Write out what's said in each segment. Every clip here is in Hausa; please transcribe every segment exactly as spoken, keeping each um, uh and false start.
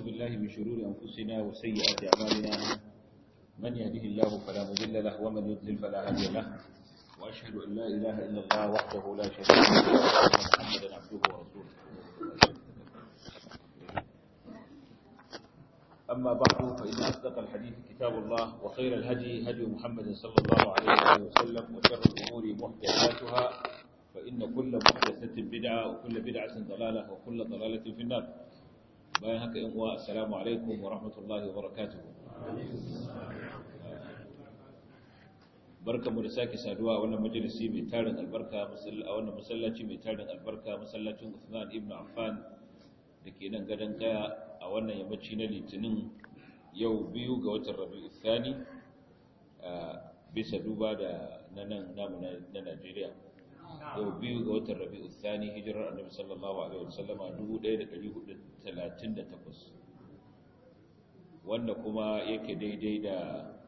بالله من شرور أنفسنا وسيئات أعمالنا من يهده الله فلا مضل له ومن يضلل فلا هادي له وأشهد أن لا إله إلا الله وحده لا شريك له وأشهد أن محمدا عبده ورسوله. أما بعد فإن أصدق الحديث كتاب الله وخير الهدي هدي محمد صلى الله عليه وسلم وشر الأمور محدثاتها فإن كل محدثة بدعة وكل بدعة ضلالة وكل ضلالة في النار. bayan haka yan uwa assalamu alaikum wa rahmatullahi wa barakatuh. Barkamu da sake saduwa a wannan majalisi mai tarin albarka, a wannan masallaci mai tarin albarka, masallacin Uthman ibn Affan dake nan gadan Kaya a wannan yammaci na Litinin yau biyu ga watan Rabiul Thani bisa duba da nan namu na Najeriya. Yau biyu ga watan Rabiul Thani hijirar Annabi sallallahu alaihi wasallam dubu ɗaya da ɗari hudu da talatin da takwas, wanda kuma yake daidai da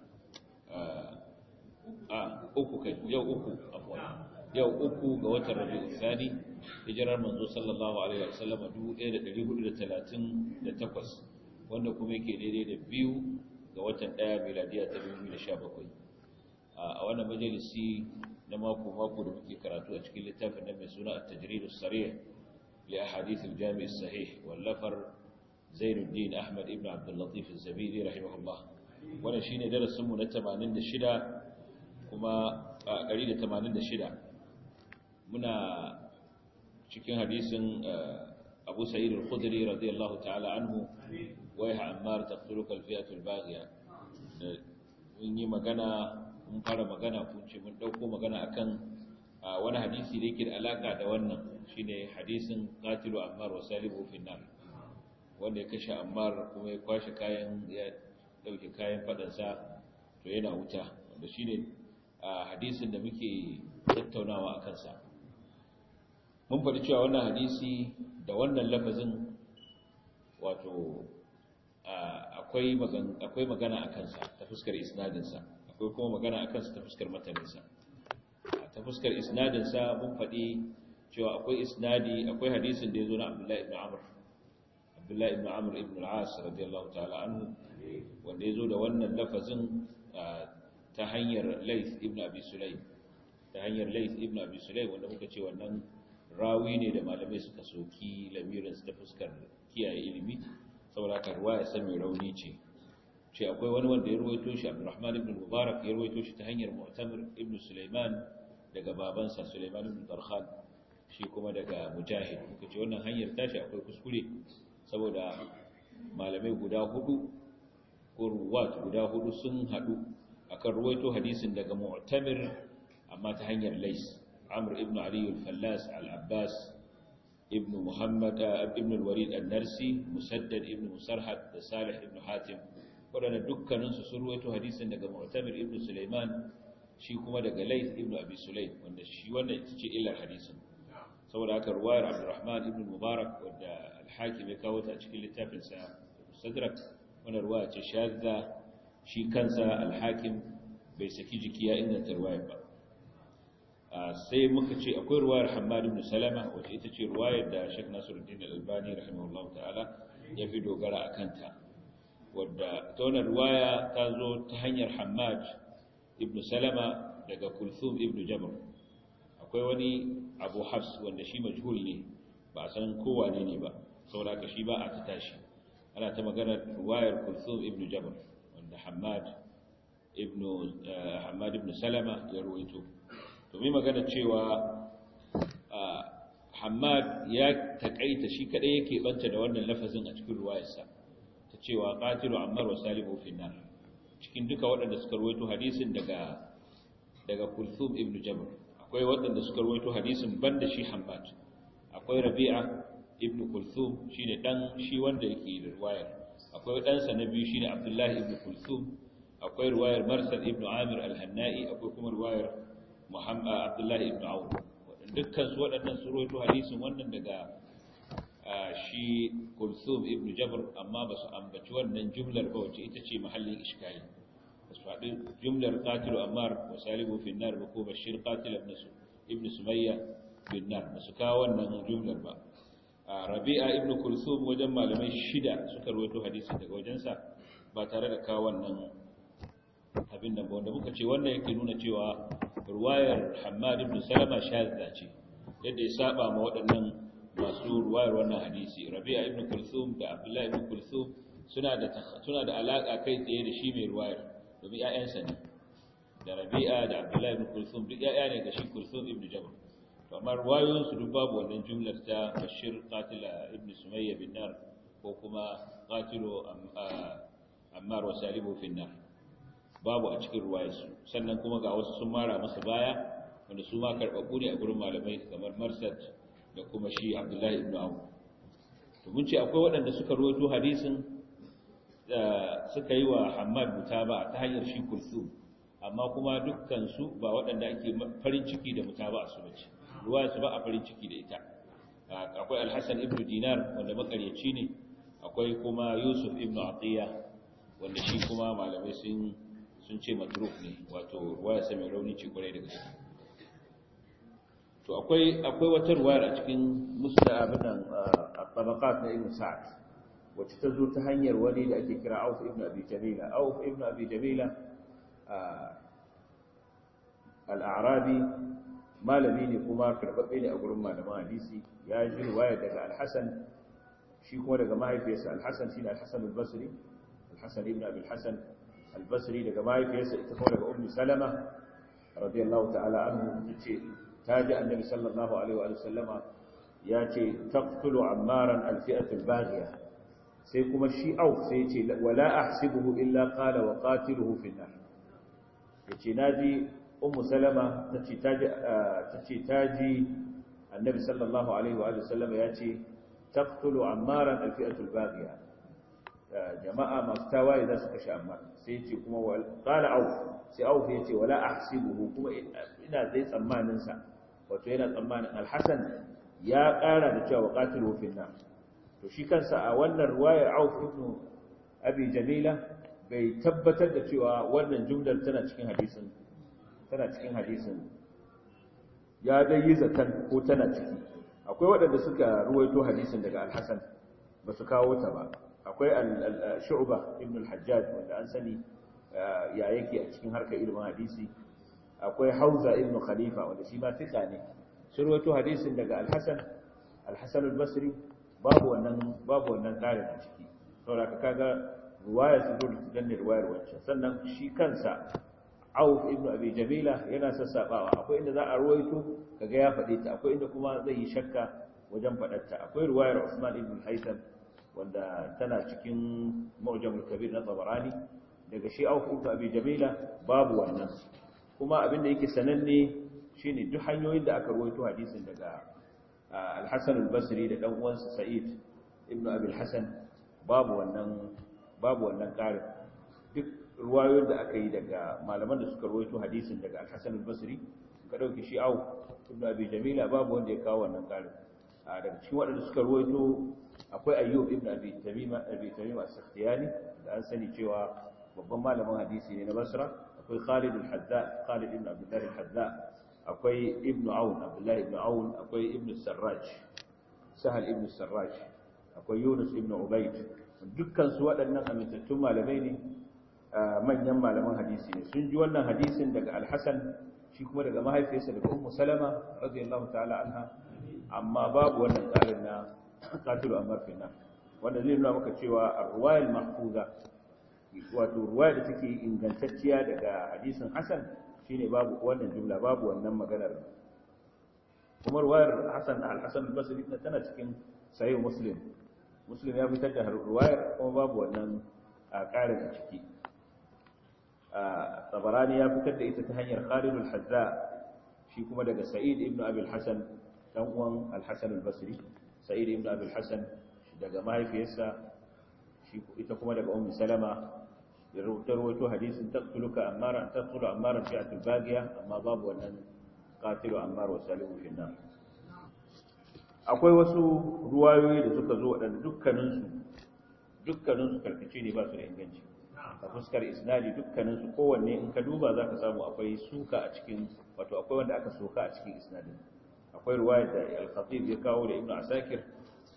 a uku kai yau uku afwan yau uku ga watan Rabiul Thani hijirar manzo sallallahu alaihi wasallam dubu ɗaya da ɗari hudu da talatin da takwas, wanda kuma yake daidai da biyu ga watan ɗaya miladiya ta dubu biyu da sha bakwai. A wannan majalisi na mako-mako da muke karatu a cikin littafin nan mai suna at-tajrid as-sarih li ahadith al-jami' as-sahih wallafar Zainuddin Ahmad ibn Abdul Latif az-Zabidi rahimahullah. Wannan shine darasin mu na tamanin da shida kuma ɗari da tamanin da shida. Muna cikin hadisin Abu Sa'id al-Khudri radiyallahu ta'ala anhu wa ya Ammar taqtuluka al-fi'atu al-baghiya. Mun yi magana mun fara magana kun ce mun dauko magana akan wani hadisi da yake da alaka da wannan, shine hadisin qatilu Ammar wa salibu fi nar, wanda ya kashe Ammar kuma ya kwashe kayan ya dauke kayan fadansa to yana wuta, wanda shine hadisin da muke tattaunawa akan sa. Mun faɗi cewa wannan hadisi da wannan lafazin wato akwai magana akwai magana akan sa ta fuskar isnadin sa, akwai kuma magana akan sa ta fuskar mataninsa. Ta fuskar isnadinsa mun faɗi cewa akwai isnadi, akwai hadisin da ya zo na Abdullahi ibn Amr Abdullahi ibn Amr ibn al-As radiyallahu ta'ala anhu, wanda ya zo da wannan lafazin ta hanyar Layth ibn Abi Sulaym ta hanyar Layth ibn Abi Sulaym wanda muka ce wannan rawi ne da malamai suka soki lamirin ta fuskar kiyaye ilimi, saboda haka ruwaya sa mai rauni ce. ce akwai wani wanda ya ruwaito shi Abdurrahman ibn Mubarak ya ruwaito shi ta hanyar Mu'tamir ibn Sulaiman daga babansa Sulaiman ibn Darkhan, shi kuma daga Mujahid. Muka ce wannan hanyar tashi akwai kuskure saboda malamai guda hudu ko ruwat guda hudu sun hadu akan ruwaito hadisin daga Mu'tamir amma ta hanyar Lays, Amr ibn Ali al-Fallas al-Abbas ibn Muhammad ibn al-Walid al-Narsi, Musaddad ibn Musarhad da Salih ibn Hatim, waɗanda dukkaninsu sun ruwaito hadisin daga Mu'tamir ibn Sulaiman, shi kuma daga Layth ibn Abi Sulaym, wanda shi wannan ita ce illar hadisin. Saboda haka ruwayar Abdurrahman ibn Mubarak wanda al-Hakim ya kawo ta a cikin littafin sa Mustadrak, wannan ruwaya ce shadda, shi kansa al-Hakim bai saki jiki ya inganta ruwayar ba. Sai muka ce akwai ruwayar Hammad ibn Salama wacce ita ce ruwayar da Sheikh Nasiruddin Al-Albani rahimahullahu ta'ala ya fi dogara akan ta, wadda ta wannan ruwaya ta zo ta hanyar Hammad ibn Salama daga Kulthum ibn Jabr. Akwai wani Abu Hafs wanda shi majhul ne, ba a san kowa ne ne ba, saboda haka shi ba a ta tashi. Ana ta magana ruwayar Kulthum ibn Jabr wanda Hammad ibn Hammad ibn Salama ya ruwaito. To mai magana cewa Hammad ya takaita shi kadai yake banta da wannan lafazin a cikin ruwayarsa ta cewa qatilu Ammar wa salibu fi nar. Cikin duka waɗanda suka rawaito hadisin daga daga Kulthum ibn Jabr, akwai waɗanda suka rawaito hadisin banda shi Hammad. Akwai Rabi'a ibn Kulthum shine dan shi wanda yake da riwayar. Akwai dan sa na biyu shine Abdullah ibn Kulthum. Akwai riwayar Marsad ibn Amir al-Hannai, akwai kuma riwayar Muhammad Abdullah ibn Auf. Dukkan su waɗannan su rawaito hadisin wannan daga shi Kulthum ibn Jabr, amma ba su ambaci wannan jumlar ba wacce ita ce mahallin iskali. Ba su faɗi jumlar qatilu Ammar wa salibu fi nar ba ko bashir qatil ibn Sumayya bin nar, ba su kawo wannan jumlar ba. Rabi'a ibn Kulthum wajen malamai shida suka rawaito hadisi daga wajensa ba tare da kawo wannan abin da wanda muka ce wannan yake nuna cewa ruwayar Hammad ibn Salama shadda ce yadda ya saba ma waɗannan masu ruwayar wannan hadisi. Rabi'a ibn Kulthum da Abdullah ibn Kulthum suna da suna da alaka kai tsaye da shi mai ruwayar domin ƴaƴansa ne da Rabi'a da Abdullah ibn Kulthum duk ƴaƴa ne ga shi Kulthum ibn Jabr. amma ruwayoyin su duk babu wannan jumlar ta Bashir qatila ibn Sumayya bin nar ko kuma qatilu Ammar wa Salimu fin nar babu a cikin ruwayarsu. Sannan kuma ga wasu sun mara masa baya wanda su ma karɓaɓɓu ne a gurin malamai kamar Marsad da kuma shi Abdullahi ibn Awu. To mun ce akwai waɗanda suka rawaito hadisin da suka yi wa Hammad mutaba ta hanyar shi Kulthum amma kuma dukkan su ba waɗanda ake farin ciki da mutaba su bace ruwaya su ba a farin ciki da ita. Akwai Al-Hasan ibn Dinar wanda makaryaci ne, akwai kuma Yusuf ibn Atiya wanda shi kuma malamai sun sun ce matruk ne wato ruwaya sa mai rauni ce kwarai da gaske. To akwai akwai wata ruwaya a cikin Musnad abinan at-Tabaqat na Ibn Sa'd wacce ta zo ta hanyar wani da ake kira Auf ibn Abi Jamila. Auf ibn Abi Jamila al-A'rabi malami ne kuma karɓaɓɓe ne a gurin malaman hadisi. Ya ji ruwaya daga Al-Hasan shi kuma daga mahaifiyarsa Al-Hasan shine Al-Hasan al-Basri, Al-Hasan ibn Abi al-Hasan al-Basri daga mahaifiyarsa ita kuma daga Ummu Salama radiyallahu ta'ala anhu tace ta ji Annabi sallallahu alaihi wa sallama ya ce taqtulu Ammaran al-fi'atu al-baghiya. sai kuma shi Auf sai ya ce wala ahsibuhu illa qala wa qatiluhu fi an-nar. yace naji Ummu Salama tace taji tace taji Annabi sallallahu alaihi wa sallama ya ce taqtulu Ammaran al-fi'atu al-baghiya, jama'a masu tawaye za su kashe Ammar. sai ya ce kuma qala Auf sai Auf ya ce wala ahsibuhu kuma ina zai tsammanin sa wato yana tsammanin Al-Hasan ya ƙara da cewa qatiluhu fi an-nar. to shi kansa a wannan riwaya Auf ibn Abi Jamila bai tabbatar da cewa wannan jumlar tana cikin hadisin tana cikin hadisin ya dai yi zakan ko tana ciki. akwai waɗanda suka ruwaito hadisin daga Al-Hasan ba su kawo ta ba. akwai Shu'ba ibn al-Hajjaj wanda an sani ya yake a cikin harkar ilimin hadisi. akwai Hauza ibn Khalifa wanda shi ma fika ne, sun ruwaito hadisin daga Al-Hasan Al-Hasan al-Basri babu wannan babu wannan ƙarin a ciki. saboda kaga ruwaya su dole su danne ruwayar wancan. sannan shi kansa Auf ibn Abi Jamila yana sassabawa, akwai inda za a ruwaito kaga ya faɗe ta, akwai inda kuma zai yi shakka wajen faɗar ta. akwai ruwayar Usman ibn Haytham wanda tana cikin Mu'jamul Kabir na Tabarani daga shi Auf ibn Abi Jamila babu wannan. kuma abin da yake sananne shine duk hanyoyin da aka ruwaito hadisin daga Al-Hasan al-Basri da dan uwansa Sa'id ibn Abi al-Hasan babu wannan babu wannan ƙarin. duk ruwayoyin da aka yi daga malaman da suka ruwaito hadisin daga Al-Hasan al-Basri ka dauki shi Auf ibn Abi Jamila babu wanda ya kawo wannan ƙarin. daga cikin waɗanda suka ruwaito akwai Ayyub ibn Abi Tamima Abi Tamima as-Sakhtiyani da an sani cewa babban malamin hadisi ne na Basra. akwai Khalid al-Hadda Khalid ibn Abdullah al-Hadda, akwai Ibn Aun Abdullah ibn Aun, akwai Ibn Sarraj Sahal ibn Sarraj, akwai Yunus ibn Ubayd. dukkan su waɗannan amintattun malamai ne, manyan malaman hadisi ne. sun ji wannan hadisin daga Al-Hasan shi kuma daga mahaifiyarsa daga Ummu Salama radiyallahu ta'ala anha, amma babu wannan tsarin na qatilu Ammar fi an-nar, wanda zai nuna maka cewa ar-riwaya al-mahfuza wato ruwaya da take ingantacciya daga hadisin Hasan shine babu wannan jumla, babu wannan maganar. kuma ruwayar Hasan al-Hasan al-Basri tana cikin sahih Muslim. Muslim ya fitar da ruwayar kuma babu wannan ƙarin a ciki. Tabarani ya fitar da ita ta hanyar Khalid al-Hadda shi kuma daga Sa'id ibn Abi al-Hasan dan uwan al-Hasan al-Basri. Sa'id ibn Abi al-Hasan daga mahaifiyarsa shi ita kuma daga Ummu Salama da rawaito hadisin taqtuluka Ammar taqtulu Ammar fi'atul baghiya, amma babu wannan qatilu Ammar wa salimu fi an-nar. akwai wasu ruwayoyi da suka zo wadanda dukkanin su dukkanin su karkace ne ba su da inganci a fuskar isnadi. dukkanin su kowanne in ka duba zaka samu akwai suka a cikin, wato akwai wanda aka soka a cikin isnadin. akwai ruwayar da al-Khatib ya kawo da Ibn Asakir a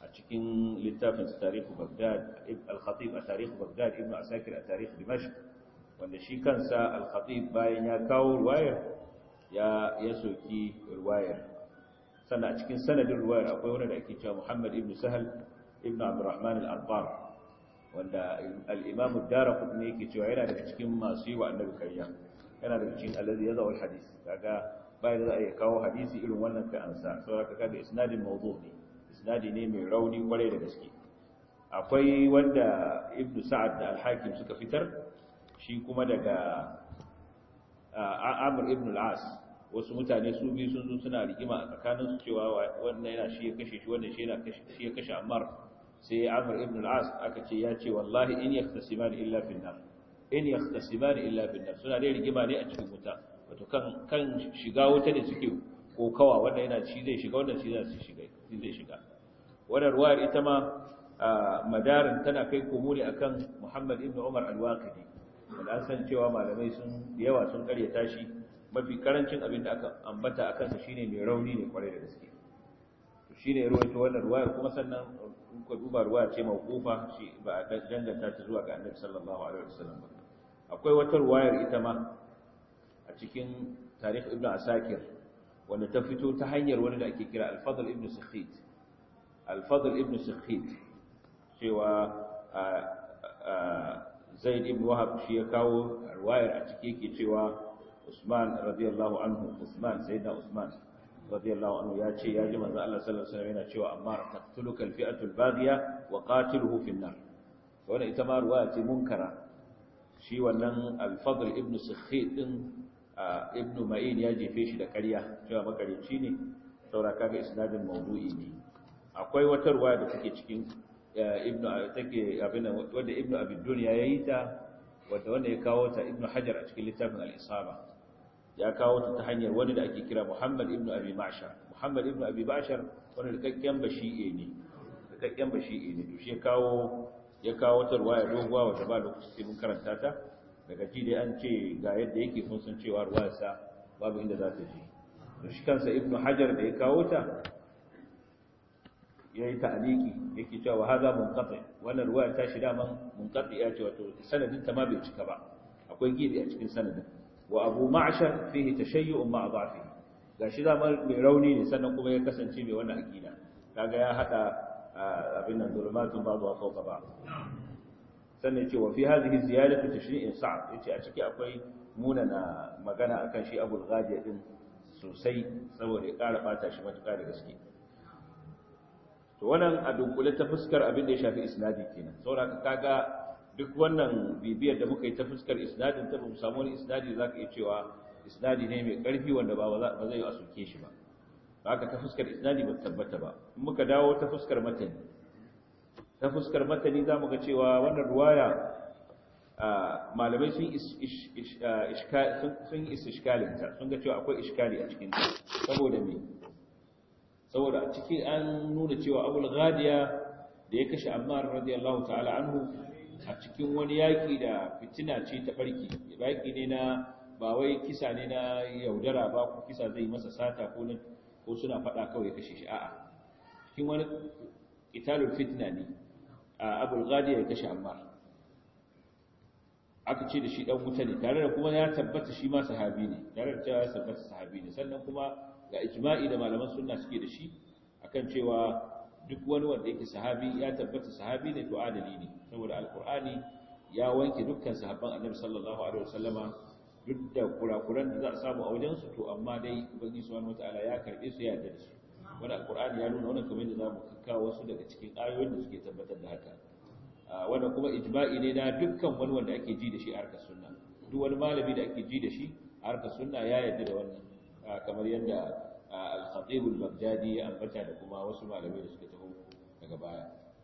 cikin littafin tarihu Baghdad al-Khatib a tarihu Baghdad Ibn Asakir a tarihu Dimashq wanda shi kansa al-Khatib bayan ya kawo riwayar ya ya soki riwayar sannan a cikin sanadin riwayar akwai wanda ake cewa Muhammad ibn Sahal ibn Abdurrahman al-Anbar wanda al-Imam ad-Darqutni yake cewa yana daga cikin masu yi wa annabi kariya yana daga cikin allazi yazau al-hadith kaga bayan za a yi kawo hadisi irin wannan ka ansa saboda kaga isnadin mawdu' ne isnadi ne mai rauni kwarai da gaske akwai wanda Ibn Sa'ad da al-Hakim suka fitar shi kuma daga Amr ibn al-As wasu mutane su biyu sun zo suna rigima a tsakanin su cewa wannan yana shi ya kashe shi wannan shi yana kashe shi ya kashe Ammar sai Amr ibn al-As aka ce ya ce wallahi in yahtasimani illa fi an-nar in yahtasimani illa fi an-nar suna dai rigima ne a cikin wuta wato kan kan shiga wuta da suke kokawa wanda yana shi zai shiga wannan shi zai shiga shi zai shiga wannan ruwayar ita ma madarin tana kai komo ne akan Muhammad ibn Umar al-Waqidi wanda an san cewa malamai sun yawa sun karyata shi mafi karancin abin da aka ambata akan sa shine mai rauni ne kwarai da gaske to shine ruwaito wannan ruwayar kuma sannan in ka duba ruwaya ce mawqufa shi ba a danganta ta zuwa ga Annabi sallallahu alaihi wasallam ba akwai wata ruwayar ita ma a cikin tarikh Ibn Asakir wanda ta fito ta hanyar wani da ake kira Al-Fadl ibn Sakhit Al-Fadl ibn Sakhit cewa Zaid ibn Wahab shi ya kawo riwayar a ciki yake cewa Usman radiyallahu anhu Usman sayyidina Usman radiyallahu anhu ya ce ya ji manzo Allah sallallahu alaihi wasallam yana cewa amma taqtuluka al-fi'atu al-baghiya wa qatiluhu fi an-nar wannan ita ma riwaya ce munkara shi wannan Al-Fadl ibn Sakhit din Ibn Ma'in ya jefe shi da ƙarya cewa makarici ne saboda kaga isnadin mawdu'i ne akwai wata riwaya da take cikin ibnu take abin wanda ibnu abi dunya yayi ta wanda wanda ya kawo ta ibnu hajar a cikin littafin al-isaba ya kawo ta ta hanyar wani da ake kira muhammad ibnu abi ma'shar muhammad ibnu abi ma'shar wanda rikakken bashi'i ne rikakken bashi'i ne to shi ya kawo ya kawo ta riwaya doguwa wanda ba lokaci sai mun karanta ta daga ji dai an ce ga yadda yake kun san cewa riwayar sa babu inda za ta je to shi kansa ibnu hajar da ya kawo ta yayi ta'aliki yake cewa hada munqati wannan ruwaya ta shi daman munqati ya ce wato sanadin ta ma bai cika ba akwai gibi a cikin sanadin wa abu ma'shar fihi tashayyu'un ma'a dha'fihi gashi zaman mai rauni ne sannan kuma ya kasance mai wannan aqida kaga ya hada abin nan zulumatun ba'd wa fawqa ba'd sannan yace wa fi hadhihi ziyadatu tashri'in sa'ab yace a ciki akwai munana magana akan shi abul ghadi din sosai saboda ya ƙara bata shi matuƙa da gaske to wannan a dunkule ta fuskar abin da ya shafi isnadi kenan saboda kaga duk wannan bibiyar da muka yi ta fuskar isnadin ta bamu samu wani isnadi zaka iya cewa isnadi ne mai ƙarfi wanda ba ba zai a soke shi ba haka ta fuskar isnadi ba tabbata ba in muka dawo ta fuskar matani ta fuskar matani zamu ga cewa wannan ruwaya malamai sun sun istishkalin ta sun ga cewa akwai iskali a cikin ta saboda me saboda a cikin an nuna cewa Abul Ghadiya da ya kashe Ammar radiyallahu ta'ala anhu a cikin wani yaki da fitina ce ta barki yaki ne na ba wai kisa ne na yaudara ba ko kisa zai masa sata ko ko suna fada kawai kashe shi a'a cikin wani italul fitna ne Abul Ghadiya ya kashe Ammar aka ce da shi dan wuta ne tare da kuma ya tabbata shi ma sahabi ne tare da cewa ya tabbata sahabi ne sannan kuma ga ijma'i da malaman sunna suke da shi akan cewa duk wani wanda yake sahabi ya tabbata sahabi ne to adali ne saboda alqur'ani ya wanke dukkan sahabban annabi sallallahu alaihi wasallama duk da kurakuran da za a samu a wajen su to amma dai ubangiji subhanahu wataala ya karbe su ya yarda da su wannan alqur'ani ya nuna wannan kamar da zamu kawo wasu daga cikin ayoyin da suke tabbatar da haka wannan kuma ijma'i ne na dukkan wani wanda ake ji da shi a harkar sunna duk wani malami da ake ji da shi a harkar sunna ya yarda da wannan kamar yadda al-Khatib al-Baghdadi ya ambata da kuma wasu malamai da suka taho daga baya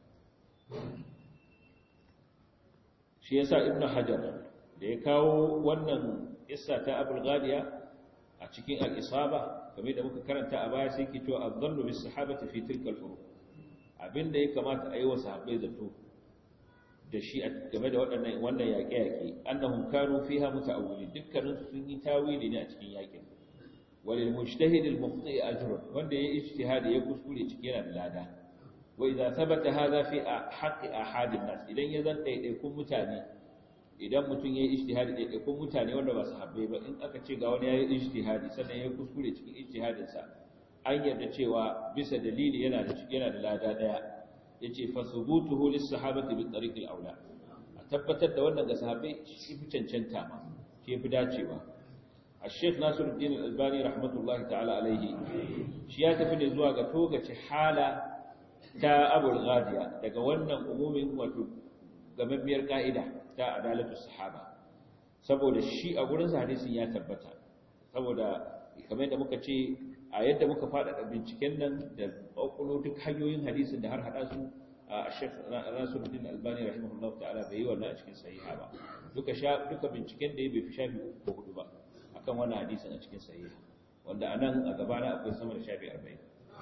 shi yasa Ibn Hajar da ya kawo wannan kissa ta Abul Ghadiya a cikin al-Isaba kamar da muka karanta a baya sai ke cewa adh-dhannu bis-sahabati fi tilka al-furuq abinda ya kamata a yi wa sahabbai zato da shi game da waɗannan wannan yaƙe-yaƙe annahum kanu fiha muta'awwilin dukkanin sun yi tawili ne a cikin yaƙin walil mujtahid al mukhti ajrun wanda yayi ijtihadi ya kuskure cike yana da lada wa idza thabata hadha fi haqqi ahadin nas idan ya zan daidaikun mutane idan mutum yayi ijtihadi daidaikun mutane wanda ba sahabbai ba in aka ce ga wani yayi ijtihadi sannan yayi kuskure cikin ijtihadin sa an yarda cewa bisa dalili yana da yana da lada daya yace fa thubutuhu lis sahabati bi tariq al aula a tabbatar da wannan ga sahabbai shi fi cancanta ma shi fi dacewa الشيخ ناصر الدين الألباني رحمة الله تعالى عليه شيات في الزواج توجة حالة تا أبو الغادية daga wannan umumin wato gamammiyar ka'ida ta adalatu sahaba saboda shi a gurin sa hadisin ya tabbata saboda kamar yadda muka ce a yadda muka faɗaɗa binciken nan da ƙwaƙwalo duk hanyoyin hadisin da har haɗa su a Sheikh Nasiruddin Albani rahimahullah ta'ala bai yi wannan a cikin sahiha ba duka duka binciken da ya bai fi shafi ko hudu ba kan wannan hadisin a cikin sahiha wanda anan a gabana akwai sama da shafi arba'in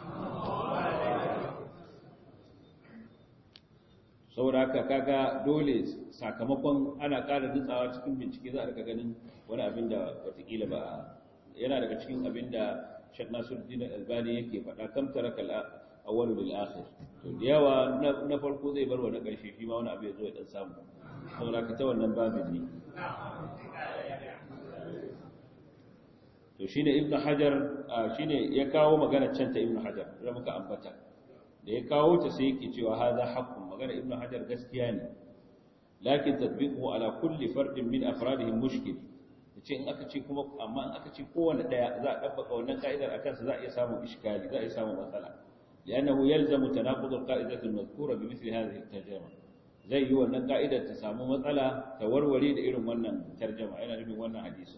saboda haka kaga dole sakamakon ana ƙara nutsawa cikin bincike za a rika ganin wani abin da watakila ba yana daga cikin abin da Sheikh Nasiruddin Albani yake faɗa kam taraka al-awwal bil akhir to da yawa na farko zai bar wani ƙarshe shi ma wani abu ya zo ya dan samu saboda haka ta wannan babin ne to shine ibnu hajar shine ya kawo magana can ta ibnu hajar da muka ambata da ya kawo ta sai yake cewa hadha haqqun magana ibnu hajar gaskiya ne lakin tatbiquhu ala kulli fardin min afradihim mushkil yace in aka ce kuma amma in aka ce kowanne daya za a dabbaka wannan kaidar akan sa za a iya samu iskali za a iya samu matsala li'annahu yalzamu tanaqud al-qa'idati al-madhkura bi mithli hadhihi at-tarjuma zai yi wannan ka'idar ta samu matsala ta warware da irin wannan tarjuma yana nufin wannan hadisin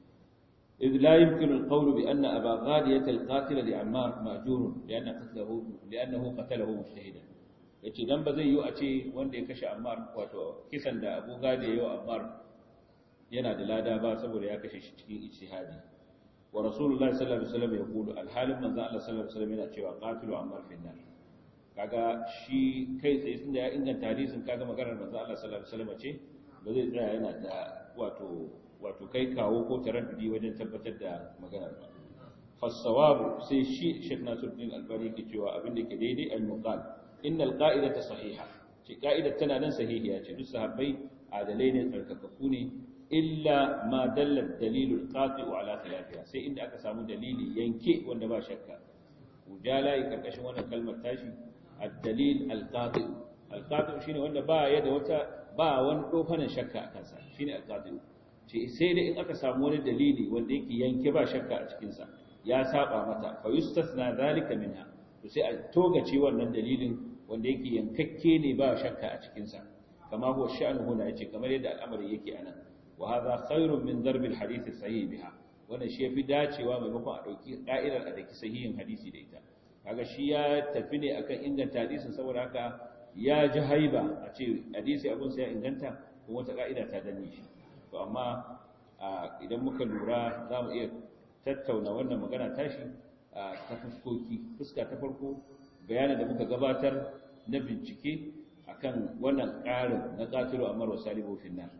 إذ لا يمكن القول بأن أبا غادية القاتل لعمار مأجور لأن قتله لأنه قتله مجتهدا yace dan ba zai yi a ce wanda ya kashe Ammar wato kisan da Abu Gadi ya yi Ammar yana da lada ba saboda ya kashe shi cikin ijtihadi wa Rasulullahi sallallahu alaihi wasallam ya kulu alhalin manzo Allah sallallahu alaihi wasallam yana cewa qatilu Ammar fi nar kaga shi kai sai tunda ya inganta hadisin kaga maganar manzo Allah sallallahu alaihi wasallam ce ba zai tsaya yana da wato wato kai kawo ko taraddudi wajen tabbatar da maganar ba fasawabu sai shi Sheikh Nasiruddin Albani ke cewa abin da ke daidai al-muqal innal qa'idata sahiha ce ka'idar tana nan sahihiya ce duk sahabbai adalai ne tsarkakakku ne illa ma dalla dalilul qati'u ala khilafiha sai inda aka samu dalili yanke wanda ba shakka ujala yi karkashin wannan kalmar tashi ad-dalil al-qati' al-qati' shine wanda ba ya da wata ba wani dofanin shakka akan sa shine al-qati' ce sai dai in aka samu wani dalili wanda yake yanke ba shakka a cikinsa ya saba mata fa yustasna zalika minha to sai a togace wannan dalilin wanda yake yankakke ne ba shakka a cikinsa kama huwa sha'nu huna yace kamar yadda al'amari yake anan wa hadha khairun min darb al-hadith sahih biha wannan shi yafi dacewa maimakon a dauki ka'idar a daki sahihin hadisi da ita kaga shi ya tafi ne akan inganta hadisin saboda haka ya ji haiba a ce hadisi abun sai ya inganta kuma wata ka'ida ta danne shi to amma idan muka lura za mu iya tattauna wannan magana tashi ta fuskoki fuska ta farko bayanin da muka gabatar na bincike akan wannan ƙarin na qatilu Ammar wa salibu finnar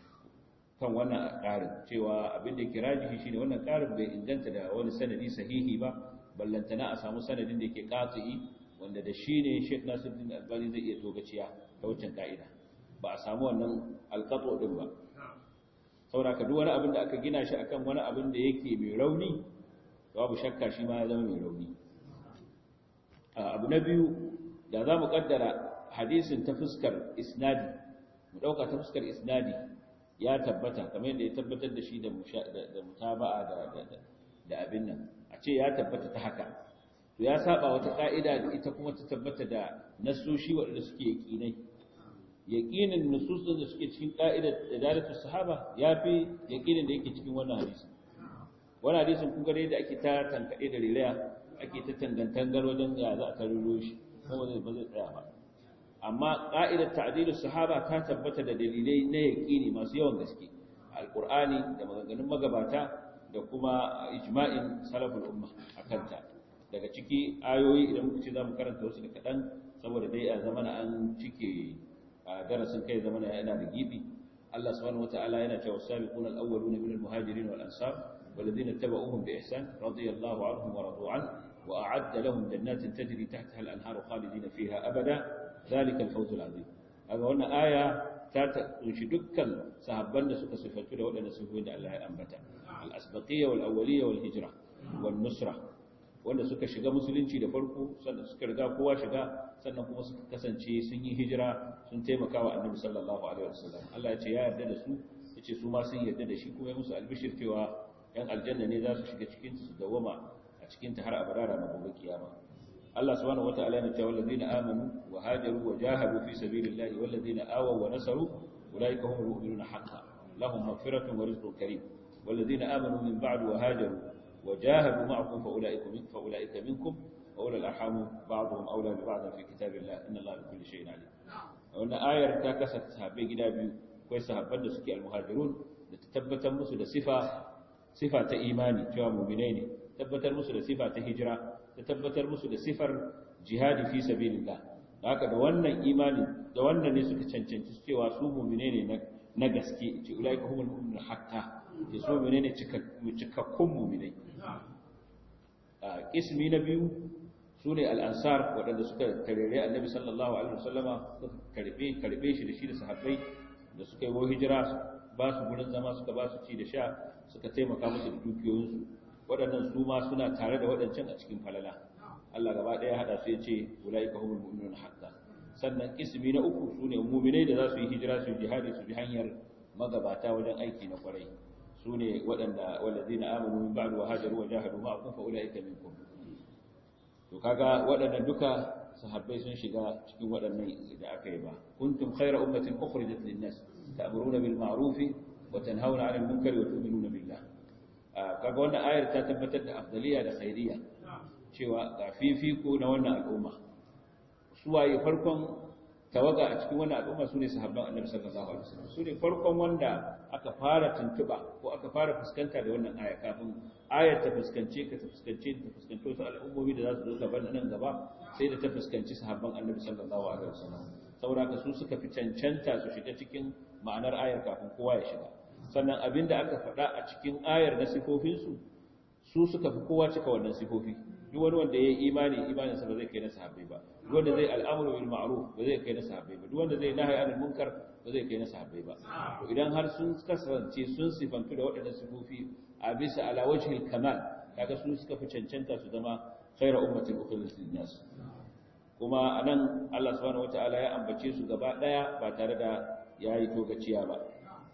kan wannan ƙarin cewa abin da ke rajihi shine wannan ƙarin bai inganta da wani sanadi sahihi ba ballantana a samu sanadin da yake qati'i wanda da shine Sheikh Nasiruddin Albani zai iya togaciya ta wancan ka'ida ba a samu wannan alqatu din ba saboda ka duk wani abin da aka gina shi akan wani abin da yake mai rauni babu shakka shi ma ya zama mai rauni abu na biyu da za mu kaddara hadisin ta fuskar isnadi mu dauka ta fuskar isnadi ya tabbata kamar yadda ya tabbatar da shi da da mutaba'a da da abin nan a ce ya tabbata ta haka to ya saba wata ka'ida da ita kuma ta tabbata da nasoshi waɗanda suke yaƙinai yaƙinin nususun da suke cikin ƙa'idar idalatu sahaba yafi yaƙinin da yake cikin wannan hadisi wannan hadisin kun gare da ake ta tankade da rilaya ake ta tangantangar wajen ya za a taruro shi kuma zai ba zai tsaya ba amma ƙa'idar ta'dilu sahaba ta tabbata da dalilai na yaƙini masu yawan gaske alqur'ani da maganganun magabata da kuma ijma'in salaful umma akanta daga ciki ayoyi idan muka ce zamu karanta wasu da kadan saboda dai a zamana an cike darasin kai zamana yana da gibi Allah subhanahu wataala yana cewa sabiquna al-awwaluna min al-muhajirin wal ansar والذين اتبعوهم بإحسان رضي الله عنهم ورضوا عنه wa a'adda lahum jannatin tajri tahtaha al-anharu khalidina fiha abada dhalika al-fawz al-'azim. kaga wannan aya ta kunshi dukkan sahabban da suka sifantu da waɗannan sifofi da Allah ya ambata, al-asbaqiyya wal awwaliyya wal hijra wan nusra, wanda suka shiga musulunci da farko sannan suka riga kowa shiga, sannan kuma suka kasance sun yi hijira sun taimaka wa annabi sallallahu alaihi wasallam. Allah ya ce ya yarda da su, yace su ma sun yarda da shi, kuma ya musu albishir cewa yan aljanna ne za su shiga cikin su dawama a cikin ta har abada na gobe kiyama. Allah subhanahu wataala ya ce wallazina amanu wa hajaru wa jahadu fi sabilillahi wallazina awaw wa nasaru ulaika humul mu'minuna haqqan lahum maghfiratun wa rizqun karim wallazina amanu min ba'du wa hajaru وجاهدوا معكم فأولئك منكم فأولئك منكم وأولى الأرحام بعضهم أولى ببعض في كتاب الله إن الله بكل شيء عليم. وأن آية تاكست صحابي جدا بيو كويس صحابان da suke almuhajirun da tabbatar musu da sifa sifa ta imani cewa mu'minai ne, tabbatar musu da sifa ta hijira, da tabbatar musu da sifar jihadi fi sabilillah. Haka da wannan imani da wannan ne suka cancanci cewa su mu'minai ne na gaske, ce ulaika humul mu'minun hatta ke so mu'minai ne cikakkun mu'minai. Kismi na biyu su ne al'ansar waɗanda suka karere annabi sallallahu alaihi wasallama suka karbe karbe shi da shi da sahabbai da suka yi wa hijira, ba su gurin zama, suka ba su ci da sha, suka taimaka musu da dukiyoyinsu. Waɗannan su ma suna tare da waɗancan a cikin falala. Allah gaba ɗaya haɗa su ya ce ulaika humul mu'minun haqqan. Sannan kismi na uku su ne mu'minai da za su yi hijira su yi jihadi su bi hanyar magabata wajen aiki na kwarai. su ne waɗanda walladina amanu min ba'du wa hajaru wa jahadu ma'akum fa ulaika minkum. To kaga waɗannan duka sahabbai sun shiga cikin waɗannan da aka yi ba. Kuntum khayra ummatin ukhrijat lin-nas ta'muruna bil ma'ruf wa tanhauna 'anil munkari wa tu'minuna billah. Kaga wannan ayar ta tabbatar da afdaliya da khairiyya, cewa ga fifiko na wannan al'umma. Suwaye farkon tawaga a cikin wannan al'umma su ne sahabban annabi sallallahu alaihi wasallam. Su ne farkon wanda aka fara tuntuba ko aka fara fuskanta da wannan aya, kafin ayar ta fuskance ka ta fuskance ta fuskanto su al'ummomi da za su zo gaban nan gaba, sai da ta fuskanci sahabban annabi sallallahu alaihi wasallam. Saboda ka su suka fi cancanta su shiga cikin ma'anar ayar kafin kowa ya shiga. Sannan abinda aka faɗa a cikin ayar na sifofinsu su suka fi kowa cika wannan sifofi. Duk wani wanda ya yi imani imaninsa ba zai kai na sahabbai ba, duk wanda zai al'amuru bil ma'ruf ba zai kai na sahabbai ba, duk wanda zai nahyi anil munkar ba zai kai na sahabbai ba. To idan har sun kasance sun sifantu da waɗannan sifofi a bisa ala wajhil kamal, kaga su suka fi cancanta su zama khayra ummatin ukhrijat lin-nas. Kuma anan Allah subhanahu wataala ya ambace su gaba daya ba tare da yayi togaciya ba.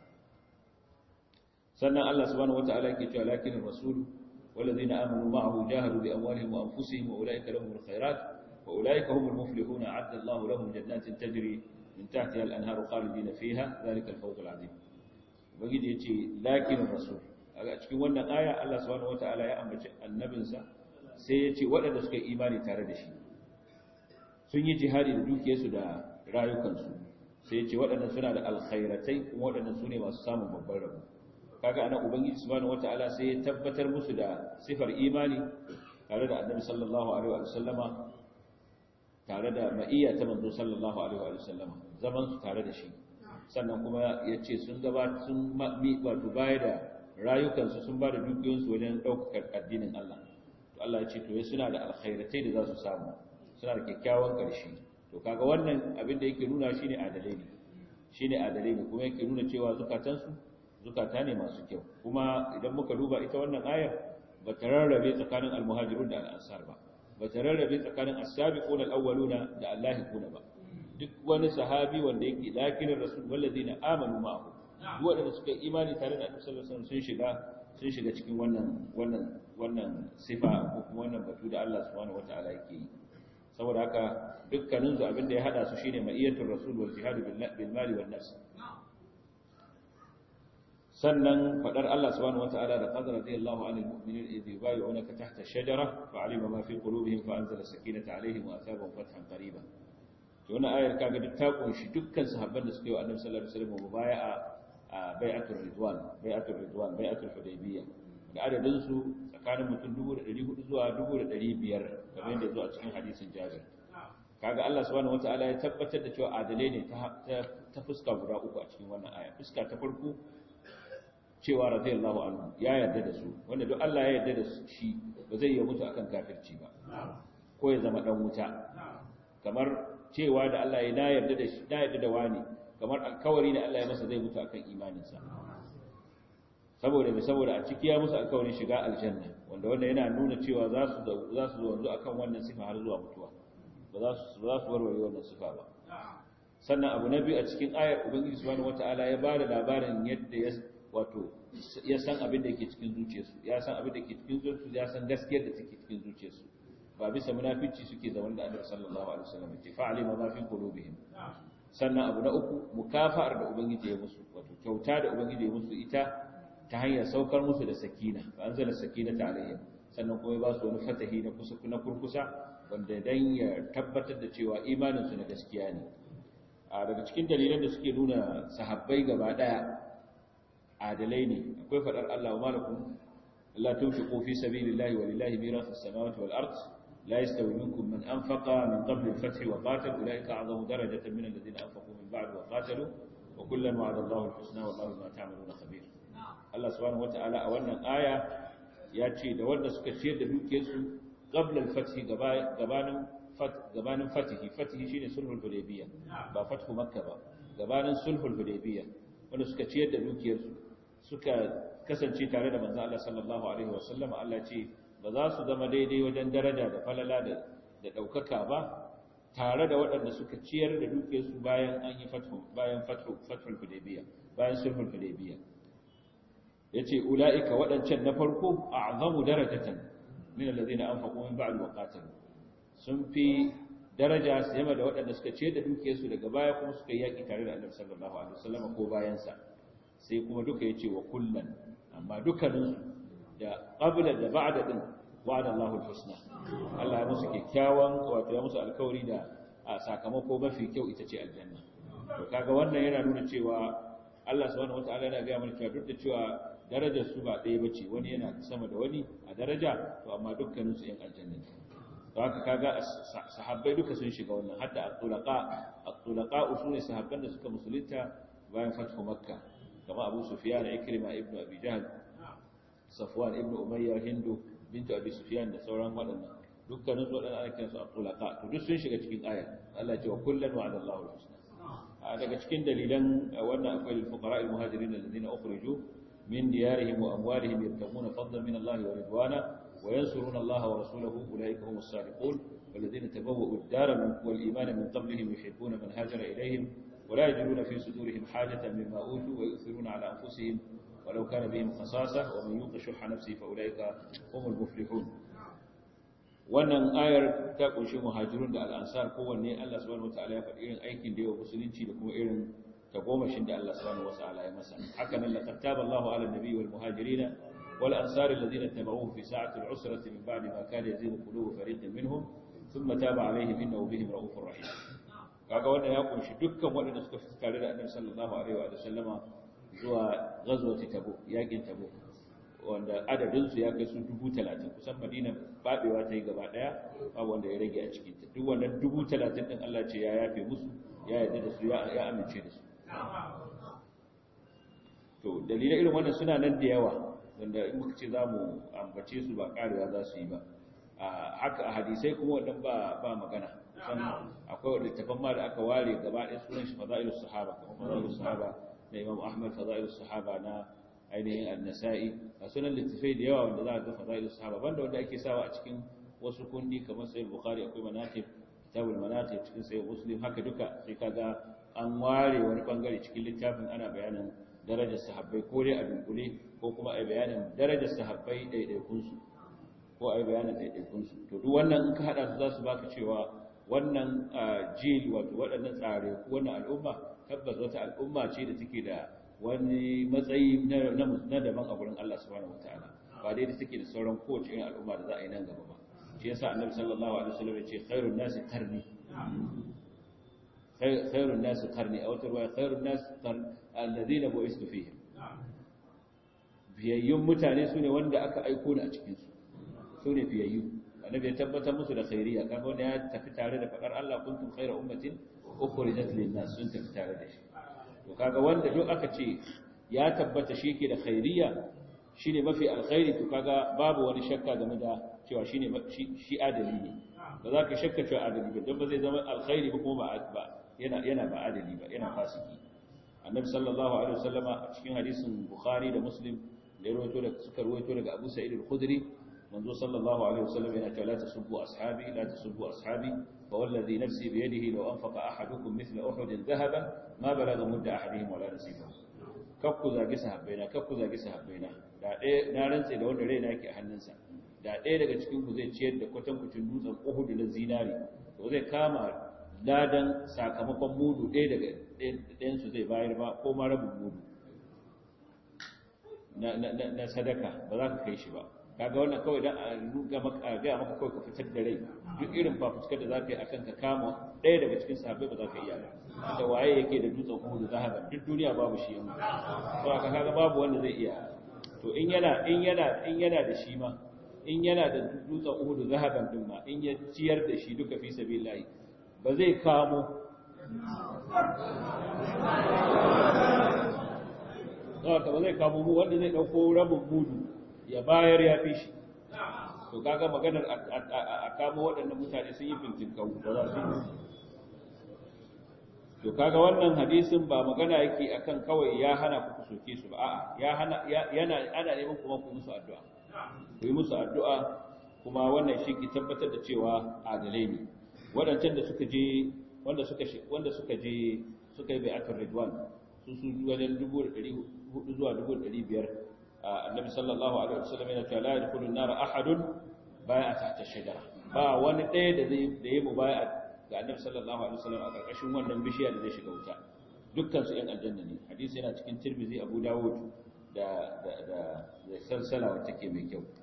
Sannan Allah subhanahu wataala yake cewa lakin ar-rasul والذين آمنوا معه جاهدوا بأموالهم وأنفسهم وأولئك لهم الخيرات وأولئك هم المفلحون أعد الله لهم جنات تجري من تحتها الأنهار خالدين فيها ذلك الفوز العظيم. وجد يجي لكن الرسول a cikin wannan aya Allah subhanahu wataala ya ambaci annabinsa sai ya ce waɗanda suka yi imani tare da shi sun yi jihadi da dukiyarsu da rayukansu, sai ya ce waɗannan suna da alkhairatai kuma waɗannan su ne masu samun babban rabo. Kaga anan ubangiji subhanahu wataala sai ya tabbatar musu da sifar imani tare da annabi sallallahu alaihi wa sallama, tare da ma'iyya ta manzo sallallahu alaihi wa sallama, zaman su tare da shi. Sannan kuma yace sun gaba sun wato baya da rayukansu, sun ba da dukiyoyinsu wajen daukar addinin Allah. To Allah ya ce to suna da alkhairatai da za su samu, suna da kyakkyawan karshe. To kaga wannan abin da yake nuna shine adalai ne. Shine adalai ne kuma yake nuna cewa zukatansu zukata ne masu kyau. Kuma idan muka duba ita wannan ayar ba ta rarrabe tsakanin almuhajirun da al'ansar ba, ba ta rarrabe tsakanin as-sabiqun al-awwaluna da allahiquna ba. Duk wani sahabi wanda yake lakinin rasul walladina amanu ma'ahu, duk wanda suka imani tare da annabi sallallahu alaihi wasallam sun shiga sun shiga cikin wannan wannan wannan sifa ko kuma wannan batu da Allah subhanahu wataala yake yi. Saboda haka dukkanin su abin da ya hada su shine ma'iyatul rasul wal jihad bil mali wan nafs. Sannan fadar Allah subhanahu wataala da qad radiyallahu anil mu'minin idh yubayyi'unaka tahta ash-shajara fa'alima ma fi qulubihim fa anzala as-sakinata 'alayhim wa asabahum fathan qariba. To wannan ayar kaga duk ta kunshi dukkan sahabban da suka yi wa Annabi sallallahu alaihi wasallam mubaya'a a bai'atul ridwan, bai'atul ridwan, bai'atul hudaybiyah. Da adadin su tsakanin mutum dubu da ɗari hudu zuwa dubu da ɗari biyar kamar yadda zuwa cikin hadisin Jabir. Kaga Allah subhanahu wataala ya tabbatar da cewa adalai ne ta ta fuska guda uku a cikin wannan aya. Fuska ta farko cewa radiyallahu anhu ya yarda da su wanda duk Allah ya yarda da shi ba zai yi mutu akan kafirci ba ko ya zama dan wuta kamar cewa da Allah ya na yarda da shi na yarda da wani kamar alkawari da Allah ya masa zai mutu akan imaninsa saboda me saboda a ciki ya musu alkawarin shiga aljanna wanda wanda yana nuna cewa za su za su wanzu akan wannan sifa har zuwa mutuwa ba za su za su warware wannan sifa ba sannan abu na biyu a cikin ayar ubangiji subhanahu wataala ya bada labarin yadda ya wato ya san abin da yake cikin zuciyarsu ya san abin da yake cikin zuciyarsu ya san gaskiyar da take cikin zuciyarsu ba bisa munafici suke zaman da Annabi sallallahu alaihi wasallam ce fa'alima ma fi qulubihim sannan abu na uku mukafa'ar da ubangiji ya musu wato kyauta da ubangiji ya musu ita ta hanyar saukar musu da sakina fa anzala sakinata alaihim sannan kuma ya ba su wani fatahi na kusa na kurkusa wanda dan ya tabbatar da cewa imanin su na gaskiya ne a daga cikin dalilan da suke nuna sahabbai gaba daya adalai ne akwai fadar Allah wa malakum la tunfiqu fi sabilillahi wa lillahi mirathus samawati wal ard la yastawi minkum man anfaqa min qabl al-fath wa qatal ulaika a'zamu darajatan min alladhina anfaqu min ba'd wa qatalu wa kullan wa'ada Allahu al-husna wallahu bima ta'maluna khabir Allah subhanahu wata'ala a wannan aya ya ce da wanda suka ciyar da dukiyarsu qabla al-fath gabanin gabanin fatihi fatihi shine sulhul hudaybiyah ba fathu makka ba gabanin sulhul hudaybiyah wanda suka ciyar da dukiyarsu suka kasance tare da manzo Allah sallallahu alaihi wasallam Allah ce ba za su zama daidai wajen daraja da falala da da daukaka ba tare da waɗanda suka ciyar da dukiyarsu bayan an yi fathu bayan fathu fathul hudaybiyah bayan sulhul hudaybiyah yace ulaika waɗancan na farko a'zamu darajatan min alladhina anfaqu min ba'd wa qatalu sun fi daraja sama da waɗanda suka ciyar da dukiyarsu daga baya kuma suka yaki tare da Annabi sallallahu alaihi wasallam ko bayan sa sai kuma duka yace wa kullan amma dukkaninsu da qabla da ba'da din wa'ada Allahu al-husna Allah ya musu kyakkyawan wato ya musu alkawari da sakamako mafi kyau ita ce aljanna to kaga wannan yana nuna cewa Allah subhanahu wataala yana ga mana cewa duk da cewa darajar su ba ɗaya bace wani yana sama da wani a daraja to amma dukkanin su yan aljanna ne to haka kaga sahabbai duka sun shiga wannan hatta at-tulaqa at-tulaqa usune sahabban da suka musulunta bayan fathu makka kama Abu Sufyan Ikrima ibn Abi Jahl Safwan ibn Umayya Hindu bintu Abi Sufyan da sauran waɗannan dukkanin su waɗannan ana kiransu at-tulaqa to duk sun shiga cikin ayar Allah ya ce wa kullan wa'ada Allahu al-husna daga cikin dalilan wannan akwai al-fuqara al-muhajirin alladhina ukhriju min diyarihim wa amwalihim yabtaguna fadlan min Allah wa ridwana wa yansuruna Allah wa rasulahu ulaika humus sadiqun walladhina tabawwa'u ad-dara wal imana min qablihim yuhibbuna man hajara ilayhim wa la yajiduna fi sudurihim hajatan mimma utu wa yu'thiruna ala anfusihim ولو كان بهم خصاصة ومن يوق شح نفسه فأولئك هم المفلحون wannan ayar ta kunshi muhajirun da al'ansar kowanne Allah subhanahu wataala ya faɗi irin aikin da yawa musulunci da kuma irin tagomashin da Allah subhanahu wataala ya masa haka nan laqad taba Allahu 'ala an-nabiyyi wal muhajirin wal ansar alladhina ittaba'uhu fi sa'ati al-'usrati min ba'di ma kana yazigu qulubu fariqin minhum thumma taba 'alayhim innahu bihim ra'ufur rahim kaga wannan ya kunshi dukkan waɗanda suka fita tare da Annabi sallallahu alaihi wa sallama zuwa ghazwati tabuk yakin tabuk wanda adadinsu ya kai su dubu talatin kusan madina babewa ta yi gaba daya babu wanda ya rage a cikinta duk wannan dubu talatin din Allah ce ya yafe musu ya yarda da su ya amince da su to dalilai irin wannan suna nan da yawa wanda in muka ce za mu ambace su ba karewa za su yi ba haka a hadisai kuma wannan ba ba magana sannan akwai littafan ma da aka ware gaba ɗaya sunan shi fadailus sahaba kuma fadailus sahaba na Imam Ahmad fadailus sahaba na ainihin an-nasa'i a sunan littafai da yawa wanda za a ga fadailus sahaba banda wanda ake sawa a cikin wasu kundi kamar sahih bukhari akwai manaqib kitabul manaqib cikin sahih muslim haka duka sai kaga an ware wani bangare cikin littafin ana bayanin darajar sahabbai ko dai a dunkule ko kuma ai bayanin darajar sahabbai daidaikun su ko ai bayanin daidaikun su to duk wannan in ka hada su za su baka cewa wannan jil wato waɗannan tsare ko wannan al'umma tabbas wata al'umma ce da take da wani matsayi na daban a gurin Allah subhanahu wataala ba dai da take da sauran kowace irin al'umma da za a yi nan gaba ba shi yasa annabi sallallahu alaihi wasallam ya ce khairun nasi qarni khairun nasi qarni aw tarwa khairun nasi alladhina bu'istu fihim biyayyun mutane sune wanda aka aiko ni a cikin su sune biyayyu annabi ya tabbatar musu da khairiya kaga wanda ya tafi tare da fadar Allah kuntum khayra ummatin ukhrijat lin-nas sun tafi tare da shi to kaga wanda duk aka ce ya tabbata shi yake da khairiyya shine mafi alkhairi to kaga babu wani shakka game da cewa shine shi adali ne ba za ka shakka cewa adali ba don ba zai zama alkhairi ba kuma ba yana yana ba adali ba yana fasiki annabi sallallahu alaihi wasallama a cikin hadisin bukhari da muslim da ya rawaito da suka rawaito daga abu sa'id al-khudri manzo sallallahu alaihi wasallam yana cewa la tasubbu ashabi la tasubbu ashabi fa wallazi nafsi bi yadihi law anfaqa ahadukum mithla uhudin dhahaban ma balagha mudda ahadihim wala nasifahu kakku zagi sahabbaina kakku zagi sahabbaina da ɗaya na rantse da wanda raina yake a hannunsa da ɗaya daga cikin ku zai ciyar da kwatankwacin dutsen Uhud na zinari to zai kama ladan sakamakon mudu ɗaya daga ɗayan su zai bayar ba ko ma rabin mudu na na sadaka ba za ka kai shi ba kaga wannan kawai dan a ruga maka ga maka kawai ka fitar da rai duk irin fafutukar da za ka yi akan ka kama ɗaya daga cikin sahabbai ba za ka iya ba da waye yake da dutsen Uhud zahaban duk duniya babu shi yanzu to aka kaga babu wanda zai iya to in yana in yana in yana da shi ma in yana da dutsen Uhud zahaban din ma in ya ciyar da shi duka fi sabilillah ba zai kamo zaka ba zai kamo mu wanda zai dauko rabin mudu ya bayar ya fi shi to kaga maganar a kamo waɗannan mutane sun yi fintin kawo ba za su yi to kaga wannan hadisin ba magana yake akan kawai ya hana ku ku soke su ba a'a ya hana yana ana neman kuma ku musu addu'a ku yi musu addu'a kuma wannan shi ke tabbatar da cewa adalai ne wadancan da suka je wanda suka wanda suka je suka yi bai'atul ridwan su su wajen dubu da ɗari hudu zuwa dubu da ɗari biyar annabi sallallahu alaihi wasallam yana cewa la yadkhulu an-nar ahadun bai'a tahta shajara ba wani ɗaya da zai da yi mubai'a ga annabi sallallahu alaihi wasallam a karkashin wannan bishiya da zai shiga wuta dukkan su ɗan aljanna ne hadisi yana cikin Tirmidhi Abu Dawud da da da da salsala wacce ke mai kyau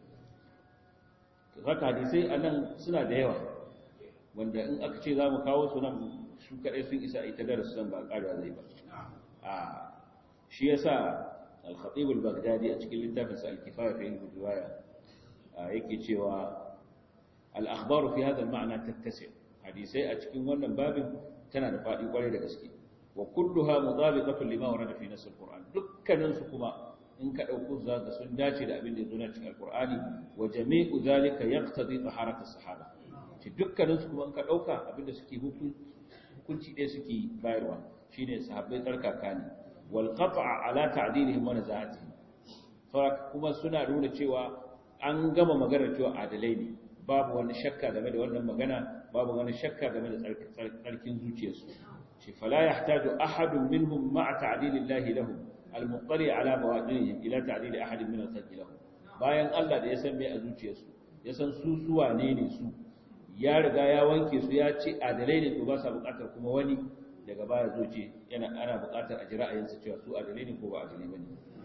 haka hadisai anan suna da yawa wanda in aka ce zamu kawo su nan su kadai sun isa ita darasin ba ƙara zai ba a shi yasa al-Khatib al-Baghdadi a cikin littafinsa al-Kifaya fi ilmi riwaya yake cewa al-akhbar fi hadha al-ma'na tattasi' hadisai a cikin wannan babin tana da fadi kwarai da gaske wa kulluha mudabiqatun lima warada fi nas al-Qur'an dukkanin su kuma in ka dauko zaka sun dace da abin da yazo na cikin al-Qur'ani wa jami'u zalika yaqtadi taharat as-sahaba ci dukkanin su kuma in ka dauka abin da suke hukunci ɗaya suke bayarwa shine sahabbai tsarkaka ne wal qat'a ala ta'dilihim wa nazaatihim fa kuma suna nuna cewa an gama magana cewa adalai ne babu wani shakka game da wannan magana babu wani shakka game da tsarkin zuciyarsu shi fala yahtaju ahadun minhum ma'a ta'dilillahi lahum al-muqtari ala bawadinihim ila ta'dil ahadin min al-khalqi lahum bayan Allah da ya san me a zuciyarsu ya san su su wane ne su ya riga ya wanke su ya ce adalai ne to ba sa buƙatar kuma wani daga baya zo ce yana ana buƙatar a ji ra'ayinsa cewa su adalai ne ko ba adalai bane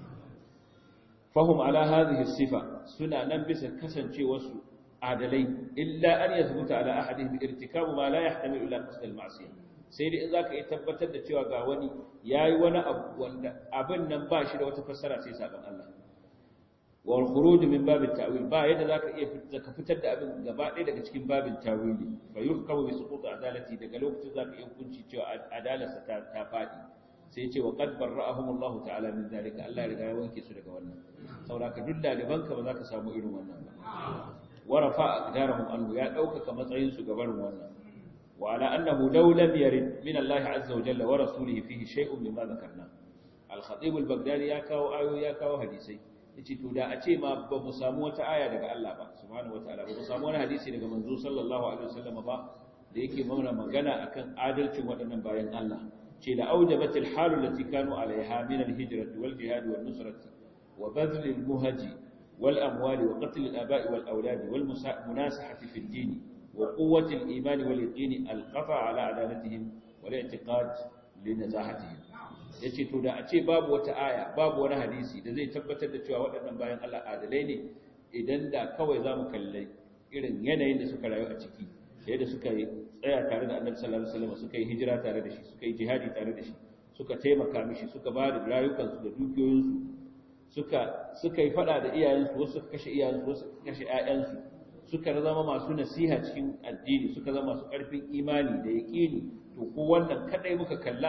fahum ala hadhihi sifa suna nan bisa kasancewarsu adalai illa an yathbuta ala ahadihim irtikabu ma la yahtamilu illa qasd al-ma'siyah sai dai in zaka yi tabbatar da cewa ga wani yayi wani abu wanda abin nan ba shi da wata fassara sai saban Allah wal khuruj min bab at-ta'wil ba yadda zaka iya zaka fitar da abin gaba ɗaya daga cikin babin tawili fa yuhkamu bi suqut adalati daga lokacin zaka iya hukunci cewa adalarsa ta ta fadi sai ce wa qad barra'ahum Allah ta'ala min zalika Allah ya riga ya wanke su daga wannan saboda duk dalibanka ba za ka samu irin wannan ba wa rafa'a aqdarahum anhu ya dauka matsayin su gabarin wannan wa ala annahu law lam yarid min Allah azza wa jalla wa rasulihi fihi shay'un mimma dhakarna al-khatib al-baghdadi ya kawo ayo ya kawo hadisi yace to da a ce ma ba mu samu wata aya daga Allah ba subhanahu wataala ba mu samu wani hadisi daga manzo sallallahu alaihi wasallam ba da yake mana magana akan adalcin waɗannan bayan Allah ce da aujabat al-halu allati kanu alaiha min al-hijrati wal jihad wal nusrati wa badl al-muhaji wal amwali wa qatl al-aba'i wal awlad wal munasahati fi ad-din wa quwwati al-iman wal yaqin al-qata' ala adalatihim wal i'tiqad li nazahatihim yace to da a ce babu wata aya babu wani hadisi da zai tabbatar da cewa waɗannan bayan Allah adalai ne idan da kawai zamu kalle irin yanayin da suka rayu a ciki yadda suka yi tsaya tare da Annabi sallallahu alaihi wasallam suka yi hijira tare da shi suka yi jihadi tare da shi suka taimaka mishi suka ba da rayukansu da dukiyoyinsu suka suka yi fada da iyayensu wasu suka kashe iyayensu wasu suka kashe ƴaƴansu suka zama masu nasiha cikin addini suka zama masu ƙarfin imani da yaqini to ko wannan kadai muka kalla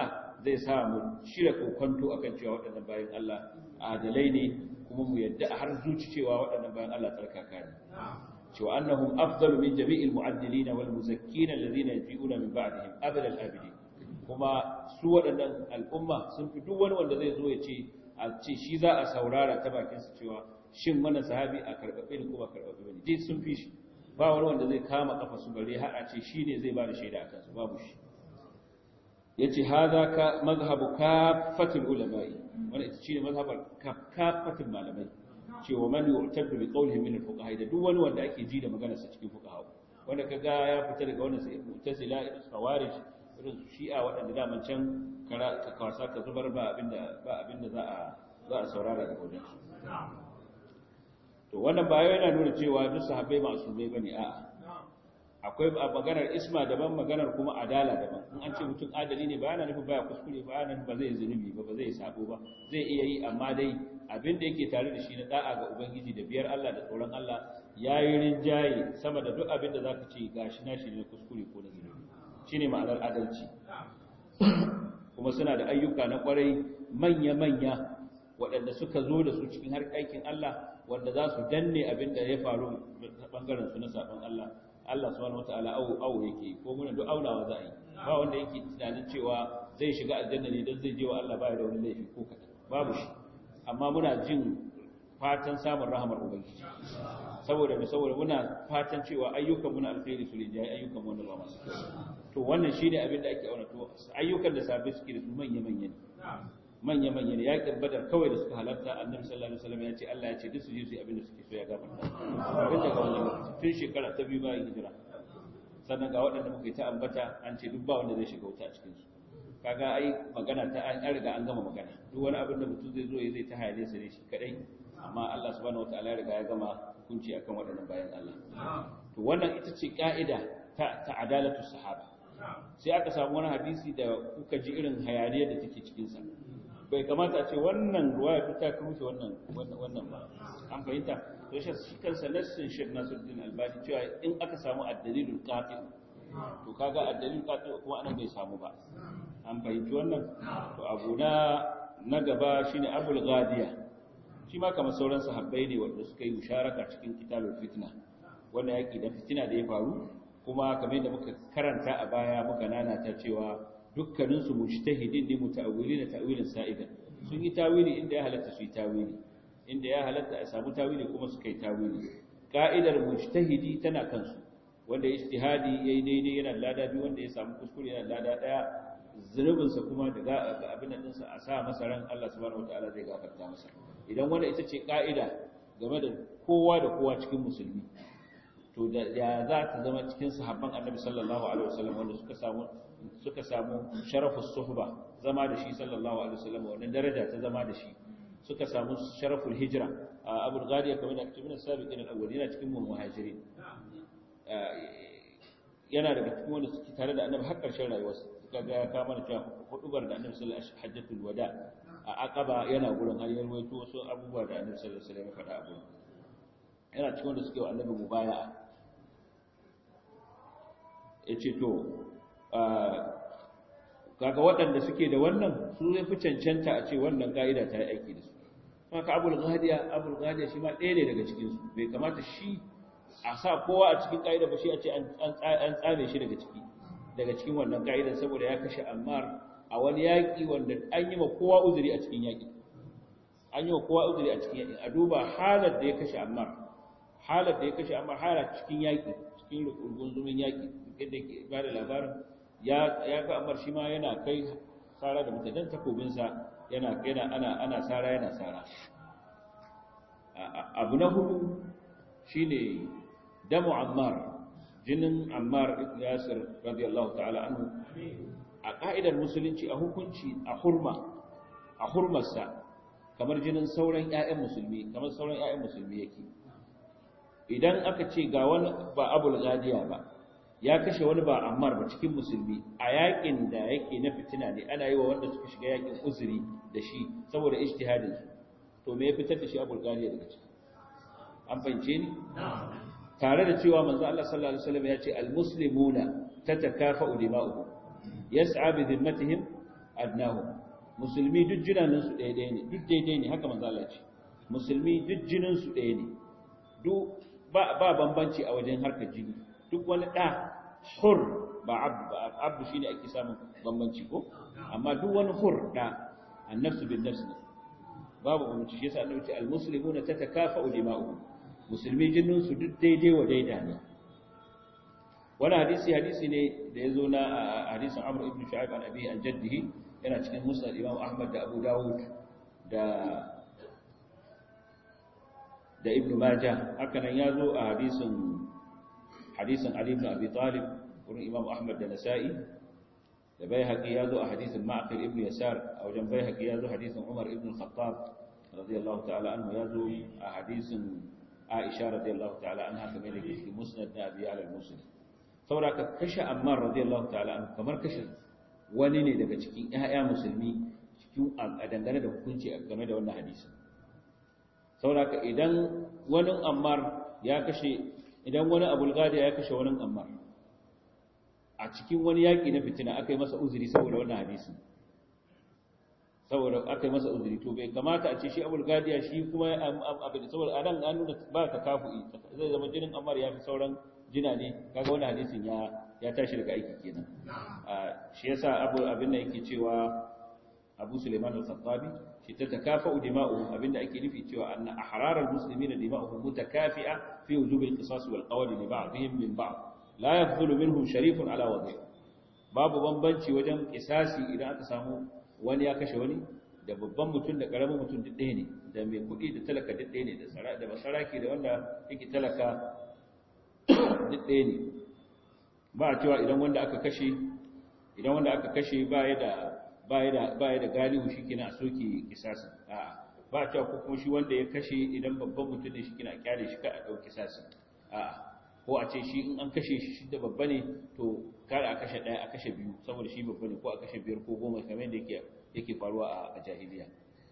zai sa mu shirya kokonto akan cewa waɗannan bayan Allah adalai ne kuma mu yadda har zuci cewa waɗannan bayan Allah tsarkaka ne cewa annahum afdalu min jami'il mu'addilin wal muzakkin alladhina yaji'una min ba'dihim abada al-abidin kuma su waɗannan al'umma sun fi duk wani wanda zai zo ya ce a ce shi za a saurara ta bakin su cewa shin wannan sahabi a karɓaɓɓe ne ko ba karɓaɓɓe ne dai sun fi shi ba wani wanda zai kama kafa su bare har a ce shi ne zai ba da shaida akan su babu shi yace hadha ka mazhabu kaffatul ulama'i wannan ita ce mazhabar kaffatul malamai cewa man yu'taddu bi qawlihi min al-fuqaha da duk wani wanda ake ji da maganar sa cikin fuqaha wanda kaga ya fita daga wannan sai mu'tazila irin khawarij irin shi'a waɗanda da man can kara ka kawasa ka zubar ba abinda ba abinda za a za a saurara da wajen su to wannan ba yana nuna cewa duk sahabbai ma'sumai bane a'a akwai maganar isma daban maganar kuma adala daban in an ce mutum adali ne ba yana nufin baya kuskure ba yana ba zai zunubi ba ba zai sabo ba zai iya yi amma dai abin da yake tare da shi na da'a ga ubangiji da biyar Allah da tsoron Allah yayi rinjaye sama da duk abin da zaka ce gashi na shi ne kuskure ko na zunubi shine ma'anar adalci kuma suna da ayyuka na kwarai manya manya waɗanda suka zo da su cikin harkokin Allah wanda za su danne abin da ya faru ta bangaren su na sabon Allah Allah subhanahu wataala awu awu yake ko muna duk aunawa za a yi ba wanda yake tunanin cewa zai shiga aljanna ne dan zai je wa Allah baya da wani laifi ko kadan babu shi amma muna jin fatan samun rahamar ubangiji saboda me saboda muna fatan cewa ayyukan mu na alkhairi su rinjaye ayyukan mu wanda ba masu kyau to wannan shine abin da ake auna to ayyukan da sabai suke da su manya manya ne manya manya ne yakin badar kawai da suka halarta annabi sallallahu alaihi wasallam ya ce Allah ya ce duk su je su yi abin da suke so ya gafarta abin da ga wannan lokaci tun shekara ta biyu bayan hijira sannan ga waɗanda muka yi ta ambata an ce duk ba wanda zai shiga wuta a cikin su kaga ai magana ta an riga an gama magana duk wani abin da mutum zai zo ya zai ta hayale sa ne shi kadai amma Allah subhanahu wataala ya riga ya gama hukunci akan waɗannan bayan Allah to wannan ita ce ka'ida ta ta adalatu sahaba sai aka samu wani hadisi da kuka ji irin hayaniyar da take cikin sa bai kamata a ce wannan ruwaya ta rushe wannan wannan ba an fahimta to shi shi kansa nassin Sheikh Nasiruddin Albani cewa in aka samu ad-dalilul qati' to kaga ad-dalilul qati' kuma anan bai samu ba an fahimci wannan to abu na na gaba shine Abul Ghadiya shi ma kamar sauran sahabbai ne wanda suka yi musharaka cikin kitabul fitna wanda yaki da fitina da ya faru kuma kamar yadda muka karanta a baya muka nanata cewa dukkaninsu mujtahidin ne muta'awwilin ta'wilin sa'idan sun yi tawili inda ya halatta su yi tawili inda ya halatta a samu tawili kuma su kai tawili ka'idar mujtahidi tana kansu wanda ijtihadi yayi daidai yana lada biyu wanda ya samu kuskure yana lada daya zunubin sa kuma da abin nan sa a sa masa ran Allah subhanahu wataala zai gafarta masa idan wanda ita ce ka'ida game da kowa da kowa cikin musulmi to da ya za ta zama cikin sahabban Annabi sallallahu alaihi wasallam wanda suka samu suka samu sharafus suhba zama da shi sallallahu alaihi wasallam wannan daraja ta zama da shi suka samu sharaful hijra Abu Ghadiya kamar da ake cewa sabiqin al-awwalin cikin muhajirin yana daga cikin wanda suke tare da Annabi har karshen rayuwarsa suka ga ya kama da cewa hudubar da Annabi sallallahu alaihi wasallam hajjatul wada a Aqaba yana gurin har yarwaito wasu abubuwa da Annabi sallallahu alaihi wasallam ya faɗa abu yana cikin wanda suke wa Annabi mubaya'a yace to kaga waɗanda suke da wannan su zai fi cancanta a ce wannan ka'ida ta yi aiki da su haka Abul Ghadiya Abul Ghadiya shi ma ɗaya ne daga cikin su bai kamata shi a sa kowa a cikin ka'ida ba shi a ce an tsame shi daga ciki daga cikin wannan ka'idar saboda ya kashe Ammar a wani yaƙi wanda an yi ma kowa uzuri a cikin yaƙi an yi ma kowa uzuri a cikin yaƙi a duba halar da ya kashe Ammar halar da ya kashe Ammar halar cikin yaƙi cikin rugunzumin yaƙi yadda ke ba da labarin ya ga Ammar shi ma yana kai sara da mutanen takobinsa yana yana ana ana sara yana sara abu na hudu shine damu Ammar jinin Ammar ibn Yasir radiyallahu ta'ala anhu a ka'idar musulunci a hukunci a hurma a hurmarsa kamar jinin sauran ƴaƴan musulmi kamar sauran ƴaƴan musulmi yake idan aka ce ga wani ba Abul Ghadiya ba ya kashe wani ba Ammar ba cikin musulmi a yakin da yake na fitina ne ana yi wa wanda suka shiga yakin uzuri da shi saboda ijtihadin su to me ya fitar da shi Abul Ghadiya daga ciki an fahimce ni tare da cewa manzo Allah sallallahu alaihi wasallam ya ce al-muslimuna tatakafa'u dima'uhum yas'a bi dhimmatihim adnahu musulmi duk jinanin su daidai ne duk daidai ne haka manzo Allah ce musulmi duk jinin su ɗaya ne duk ba ba bambanci a wajen harkar jini duk wani da hur ba abdu ba abdu shine ake samun bambanci ko amma duk wani hur da annafsu bin nafs babu bambanci shi yasa annabi ce almuslimuna tatakafa'u dima'uhum musulmi jinin su duk daidai wa daida ne wani hadisi hadisi ne da yazo na hadisin Amr ibn Shu'aib an abi an jaddihi yana cikin musnad Imam Ahmad da Abu Dawud da da Ibn Majah haka nan yazo a hadisin hadisin Ali ibn Abi Talib wurin Imam Ahmad da Nasa'i da Baihaqi yazo a hadisin Ma'qil ibn Yasar a wajen Baihaqi yazo hadisin Umar ibn Khattab radiyallahu ta'ala anhu yazo a hadisin Aisha radiyallahu ta'ala anha kamar da yake Musnad da Abi al-Muslim saboda ka kashe Ammar radiyallahu ta'ala anhu kamar kashe wani ne daga cikin ƴaƴa musulmi cikin a dangane da hukunci game da wannan hadisi saboda ka idan wani Ammar ya kashe idan wani Abul Ghadi ya kashe wani Ammar a cikin wani yaki na fitina aka yi masa uzuri saboda wannan hadisi saboda aka yi masa uzuri to bai kamata a ce shi Abul Ghadi shi kuma abin saboda anan an nuna ba ta kafu'i zai zama jinin Ammar ya fi sauran jina ne kaga wannan hadisin ya ya tashi daga aiki kenan shi yasa abu abin da yake cewa Abu Sulaiman al-Khattabi shi ta takafa'u dima'uhum abinda ake nufi cewa anna ahrar al-muslimin dima'uhum mutakafi'a fi wujub al-qisas wal qawl li ba'dihim min ba'd la yafdhulu minhum sharifun ala wadi' babu bambanci wajen kisasi idan aka samu wani ya kashe wani da babban mutum da karamin mutum duk ɗaya ne da mai kuɗi da talaka duk ɗaya ne da sara da basaraki da wanda yake talaka duk ɗaya ne ba a cewa idan wanda aka kashe idan wanda aka kashe baya da baya da baya da galihu shikenan a soke kisasin a'a ba a cewa ko kuma shi wanda ya kashe idan babban mutum ne shikenan a kyale shi ka a dauki kisasin a'a ko a ce shi in an kashe shi shi da babba ne to kada a kashe ɗaya a kashe biyu saboda shi babba ne ko a kashe biyar ko goma kamar yadda yake yake faruwa a jahiliya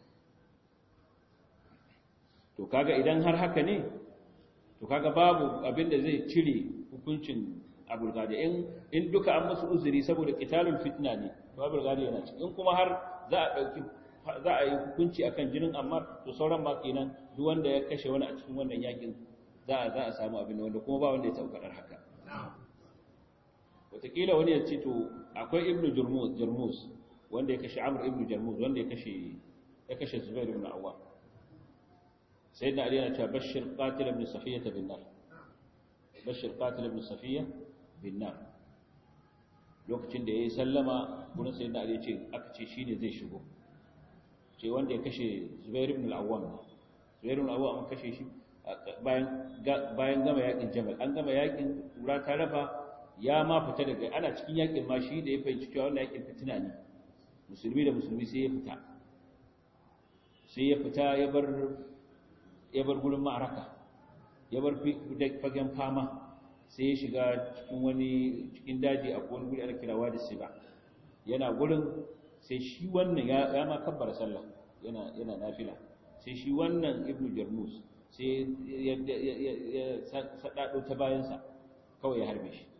to kaga idan har haka ne to kaga babu abin da zai cire hukuncin Abul Ghadi in in duka an musu uzuri saboda qitalul fitna ne to Abul Ghadi yana cikin in kuma har za a dauki za a yi hukunci akan jinin Ammar to sauran ma kenan duk wanda ya kashe wani a cikin wannan yakin za a za a samu abin wanda kuma ba wanda ya taukar haka wataƙila wani ya ce to akwai Ibn Jurmuz Jurmuz wanda ya kashe Amr ibn Jurmuz wanda ya kashe ya kashe Zubair ibn Awwam سيدنا علي أنا بشر قاتل ابن صفية بالنار بشر قاتل ابن صفية بالنار lokacin da yayi sallama gurin sayyidina Ali ce aka ce shine zai shigo ce wanda ya kashe Zubair ibn al-Awwam Zubair ibn al-Awwam an kashe shi bayan bayan gama yakin Jamal an gama yakin kura ta raba ya ma fita daga ana cikin yakin ma shi da ya fahimci cewa wannan yakin fitina ne musulmi da musulmi sai ya fita sai ya fita ya bar ya bar gurin ma'araka ya bar fagen fama sai ya shiga cikin wani cikin daji a wani guri ana kirawa da siba yana gurin sai shi wannan ya ma kabbara sallah yana yana nafila sai shi wannan ibnu jarmus sai ya ya sadado ta bayansa kawai ya harbe shi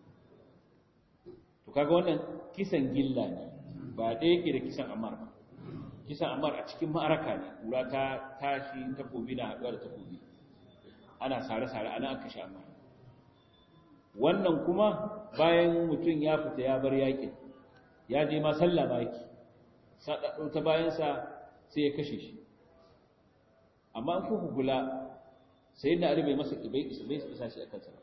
to kaga wannan kisan gilla ne ba da yake da kisan Ammar ba kisan Ammar a cikin ma'araka ne kura ta tashi takobi na haɗuwa da takobi ana sare-sare ana aka kashe Ammar wannan kuma bayan mutum ya fita ya bar yakin ya je ma sallah baki sadado ta bayansa sai ya kashe shi amma an kuka gula sai da Ali bai masa bai bai kisasi akan sa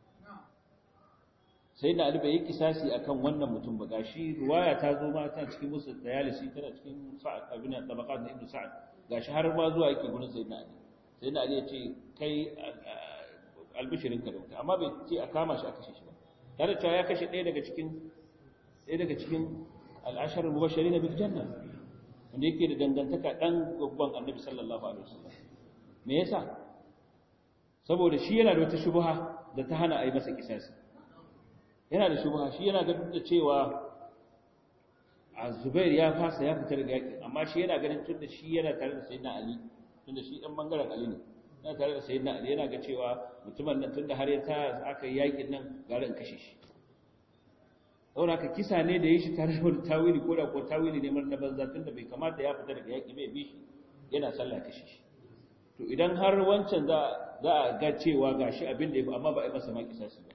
sai da Ali bai yi kisasi akan wannan mutum ba gashi riwaya ta zo ma ta cikin musul dayalisi tana cikin sa'ad abin tabaqat na ibnu sa'ad gashi har ma zuwa yake gurin sayyidina Ali sayyidina Ali ya ce kai albishirin ka da wuta amma bai ce a kama shi a kashe shi ba tare cewa ya kashe ɗaya daga cikin ɗaya daga cikin al-ashar al-mubashirin bil janna wanda yake da dangantaka dan babban annabi sallallahu alaihi wasallam me yasa saboda shi yana da wata shubha da ta hana a yi masa kisasi yana da shubha shi yana ga duk da cewa Az-Zubair ya fasa ya fita daga yakin amma shi yana ganin tunda shi yana tare da Sayyidina Ali tunda shi dan bangaren Ali ne yana tare da Sayyidina Ali yana ga cewa mutumin nan tunda har ya ta aka yi yakin nan gara in kashe shi saboda haka kisa ne da ya shi tare da wani tawili ko da ko tawili ne na banza tun da bai kamata ya fita daga yaƙi bai bi shi yana sallah kashe shi to idan har wancan za za a ga cewa gashi abin da ya fi amma ba a yi masa ma kisasi ba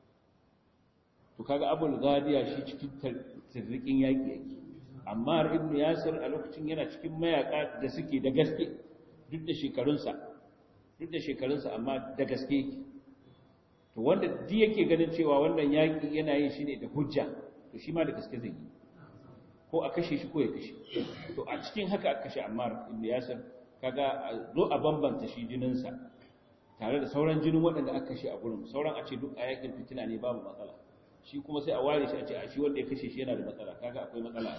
to kaga abul gadiya shi cikin tirrikin yaƙi yake amma ibnu yasir a lokacin yana cikin mayaka da suke da gaske duk da shekarunsa duk da shekarunsa amma da gaske yake to wanda duk yake ganin cewa wannan yaƙi yana yin shi ne da hujja to shi ma da gaske zai yi ko a kashe shi ko ya kashe to a cikin haka aka kashe Ammar ibn Yasir kaga zo a bambanta shi jininsa tare da sauran jinin waɗanda aka kashe a gurin sauran a ce duk a yaƙin fitina ne babu matsala shi kuma sai a ware shi a ce a shi wanda ya kashe shi yana da matsala kaga akwai matsala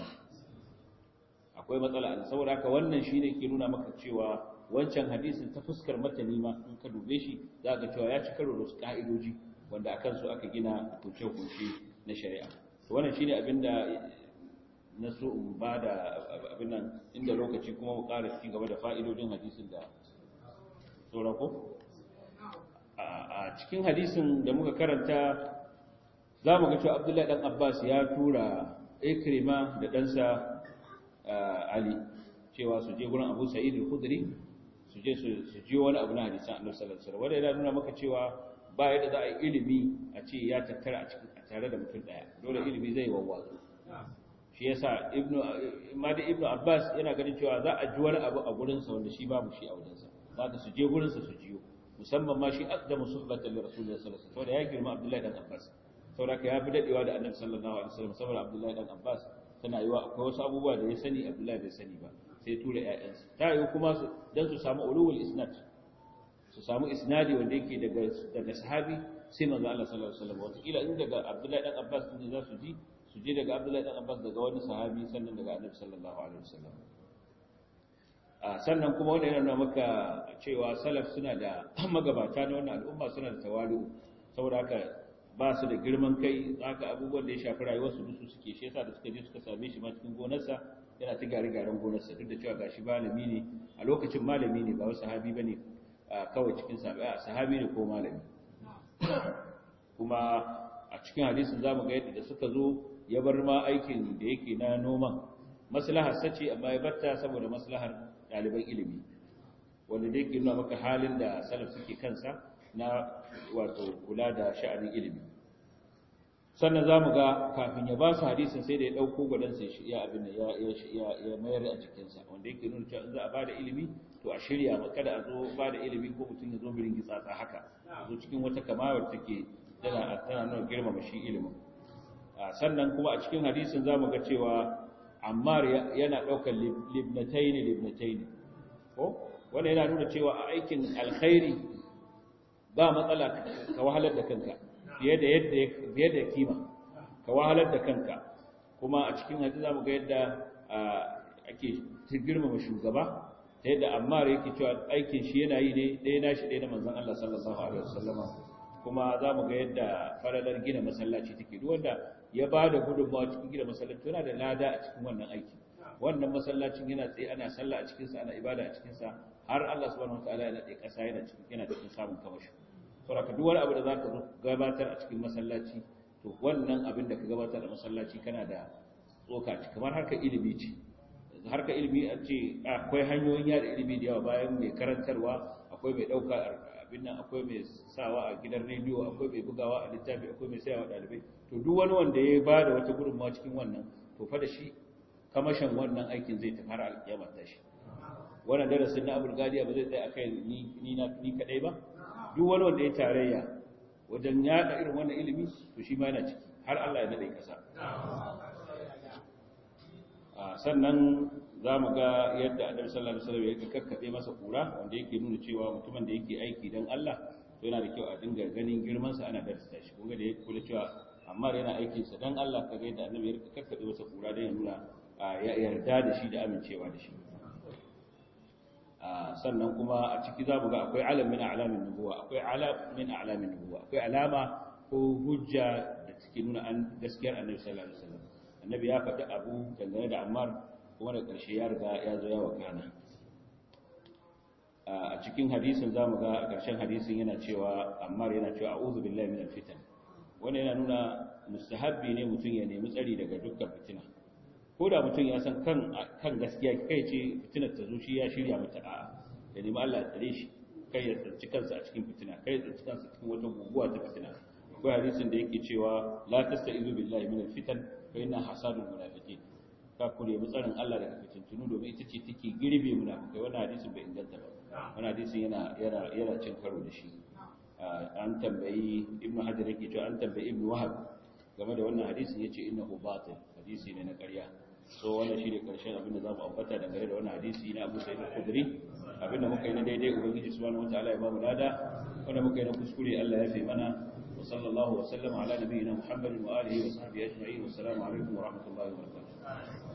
a akwai matsala a saboda haka wannan shine ke nuna maka cewa wancan hadisin ta fuskar matani ma in ka dube shi za ka cewa ya ci karo da wasu ka'idoji wanda akan su aka gina hukunce-hukunce na shari'a to wannan shine abinda na so in ba da abin nan inda lokaci kuma mu ƙara ci gaba da fa'idojin hadisin da sauran ko a cikin hadisin da muka karanta za mu ga cewa Abdullahi dan Abbas ya tura Ikrima da ɗansa Ali cewa su je gurin Abu Sa'id al-Khudri su je su ji wani abu na hadisan Annabi sallallahu alaihi wasallam wanda yana nuna maka cewa ba yadda za a yi ilimi a ce ya tattara a cikin a tare da mutum daya dole ilimi zai wawwatsu shi yasa ibnu Madi ibnu Abbas yana ganin cewa za a ji wani abu a gurin sa wanda shi babu shi a wajen sa zaka su je gurin sa su jiyo musamman ma shi aqdamu suhbatan li Rasulullahi sallallahu alaihi wasallam saboda ya girma Abdullahi dan Abbas saboda ya fi dadewa da Annabi sallallahu alaihi wasallam saboda Abdullahi dan Abbas tana yiwa akwai wasu abubuwa da ya sani Abdullahi bai sani ba sai tura ƴaƴansa ta yi kuma su dan su samu ulul isnad su samu isnadi wanda yake daga daga sahabi sai manzo Allah sallallahu alaihi wasallam wata kila in daga Abdullahi dan Abbas din za su ji su je daga Abdullahi dan Abbas daga wani sahabi sannan daga Annabi sallallahu alaihi wasallam a sannan kuma wannan yana nuna maka cewa salaf suna da magabata na wannan al'umma suna da tawali'u saboda haka ba su da girman kai haka abubuwan da ya shafi rayuwarsu dusu suke shi yasa da suka je suka same shi ma cikin gonarsa yana ta gari garin gonarsa duk da cewa gashi malami ne a lokacin malami ne ba wasu sahabi bane kawai cikin sahabi a sahabi ne ko malami kuma a cikin hadisin zamu ga yadda da suka zo ya bar ma aikin da yake na noman maslahar sace amma ya batta saboda maslahar ɗaliban ilimi wanda dai ke nuna maka halin da salaf suke kansa na wato kula da sha'anin ilimi sannan zamu ga kafin ya ba su hadisin sai da ya dauko gwadan sai shi ya abin da ya ya mayar a cikin sa wanda yake nuna cewa in za a bada ilimi to a shirya ma kada a zo bada ilimi ko mutum ya zo birin gitsatsa haka zo cikin wata kamawar take tana tana nuna girmama shi ilimin sannan kuma a cikin hadisin zamu ga cewa Ammar yana daukar libnatayn libnatayn ko wanda yana nuna cewa a aikin alkhairi ba matsala ka wahalar da kanka fiye da yadda fiye da kima ka wahalar da kanka kuma a cikin hadisi zamu ga yadda ake girmama shugaba ta yadda Ammar yake cewa aikin shi yana yi ne ɗaya nashi ɗaya na manzon Allah sallallahu alaihi wasallama kuma zamu ga yadda faralar gina masallaci take duk wanda ya bada gudunmawa cikin gina masallaci yana da lada a cikin wannan aiki wannan masallacin yana tsaye ana sallah a cikin sa ana ibada a cikin sa har Allah subhanahu wataala ya nade kasa yana cikin yana cikin samun kamashi saboda duk wani abu da zaka zo gabatar a cikin masallaci to wannan abin da ka gabatar a masallaci kana da tsoka ci kamar harkar ilimi ce harkar ilimi a ce akwai hanyoyin yada ilimi da yawa bayan mai karantarwa akwai mai dauka abin nan akwai mai sawa a gidan rediyo akwai mai bugawa a littafi akwai mai sayawa dalibai to duk wani wanda ya bada wata gudunmawa cikin wannan to fa da shi kamashin wannan aikin zai tafi har alƙiyama ta shi wannan darasin na Abul Gadiya ba zai tsaya akai ni ni na ni kadai ba duk wani wanda ya tarayya wajen yada irin wannan ilimi to shi ma yana ciki har Allah ya nade kasa a sannan zamu ga yadda Annabi sallallahu alaihi wasallam yake kakkabe masa kura wanda yake nuna cewa mutumin da yake aiki dan Allah to yana da kyau a dinga ganin girman sa ana darasta shi kun ga da yake kula cewa amma yana aikin sa dan Allah kaga yadda Annabi ya kakkabe masa kura dan ya nuna ya yarda da shi da amincewa da shi sannan kuma a ciki za mu ga akwai alam min alamin nubuwa akwai alam min alamin nubuwa akwai alama ko hujja da take nuna an gaskiyar Annabi sallallahu alaihi wasallam Annabi ya faɗi abu dangane da Ammar kuma da ƙarshe ya riga ya zo ya wakana a cikin hadisin za mu ga a ƙarshen hadisin yana cewa Ammar yana cewa a'udhu billahi minal fitan wannan yana nuna mustahabbi ne mutum ya nemi tsari daga dukkan fitina ko da mutum ya san kan kan gaskiya kai ce fitinar ta zo shi ya shirya mata a'a ya nemi Allah ya tsare shi kai ya tsanci kansa a cikin fitina kai ya tsanci kansa cikin wata guguwa ta fitina akwai hadisin da yake cewa la tasta'izu billahi min alfitan fa inna hasadul munafiqin ka ku nemi tsarin Allah daga fitintunu domin ita ce take girbe munafikai wannan hadisin bai inganta ba wannan hadisin yana yana yana cin karo da shi an tambayi ibnu hajar yake cewa an tambayi ibnu wahab game da wannan hadisin yace innahu batil hadisi ne na ƙarya so wannan shine karshen abin da zamu ambata dangane da wannan hadisi na Abu Sa'id al-Khudri abinda muka yi na daidai ubangiji subhanahu wataala ya ba mu lada wanda muka yi na kuskure Allah ya fi mana wa sallallahu wa sallama ala nabiyyina Muhammadin wa alihi wa sahbihi ajma'in wa assalamu alaikum wa rahmatullahi wa barakatuh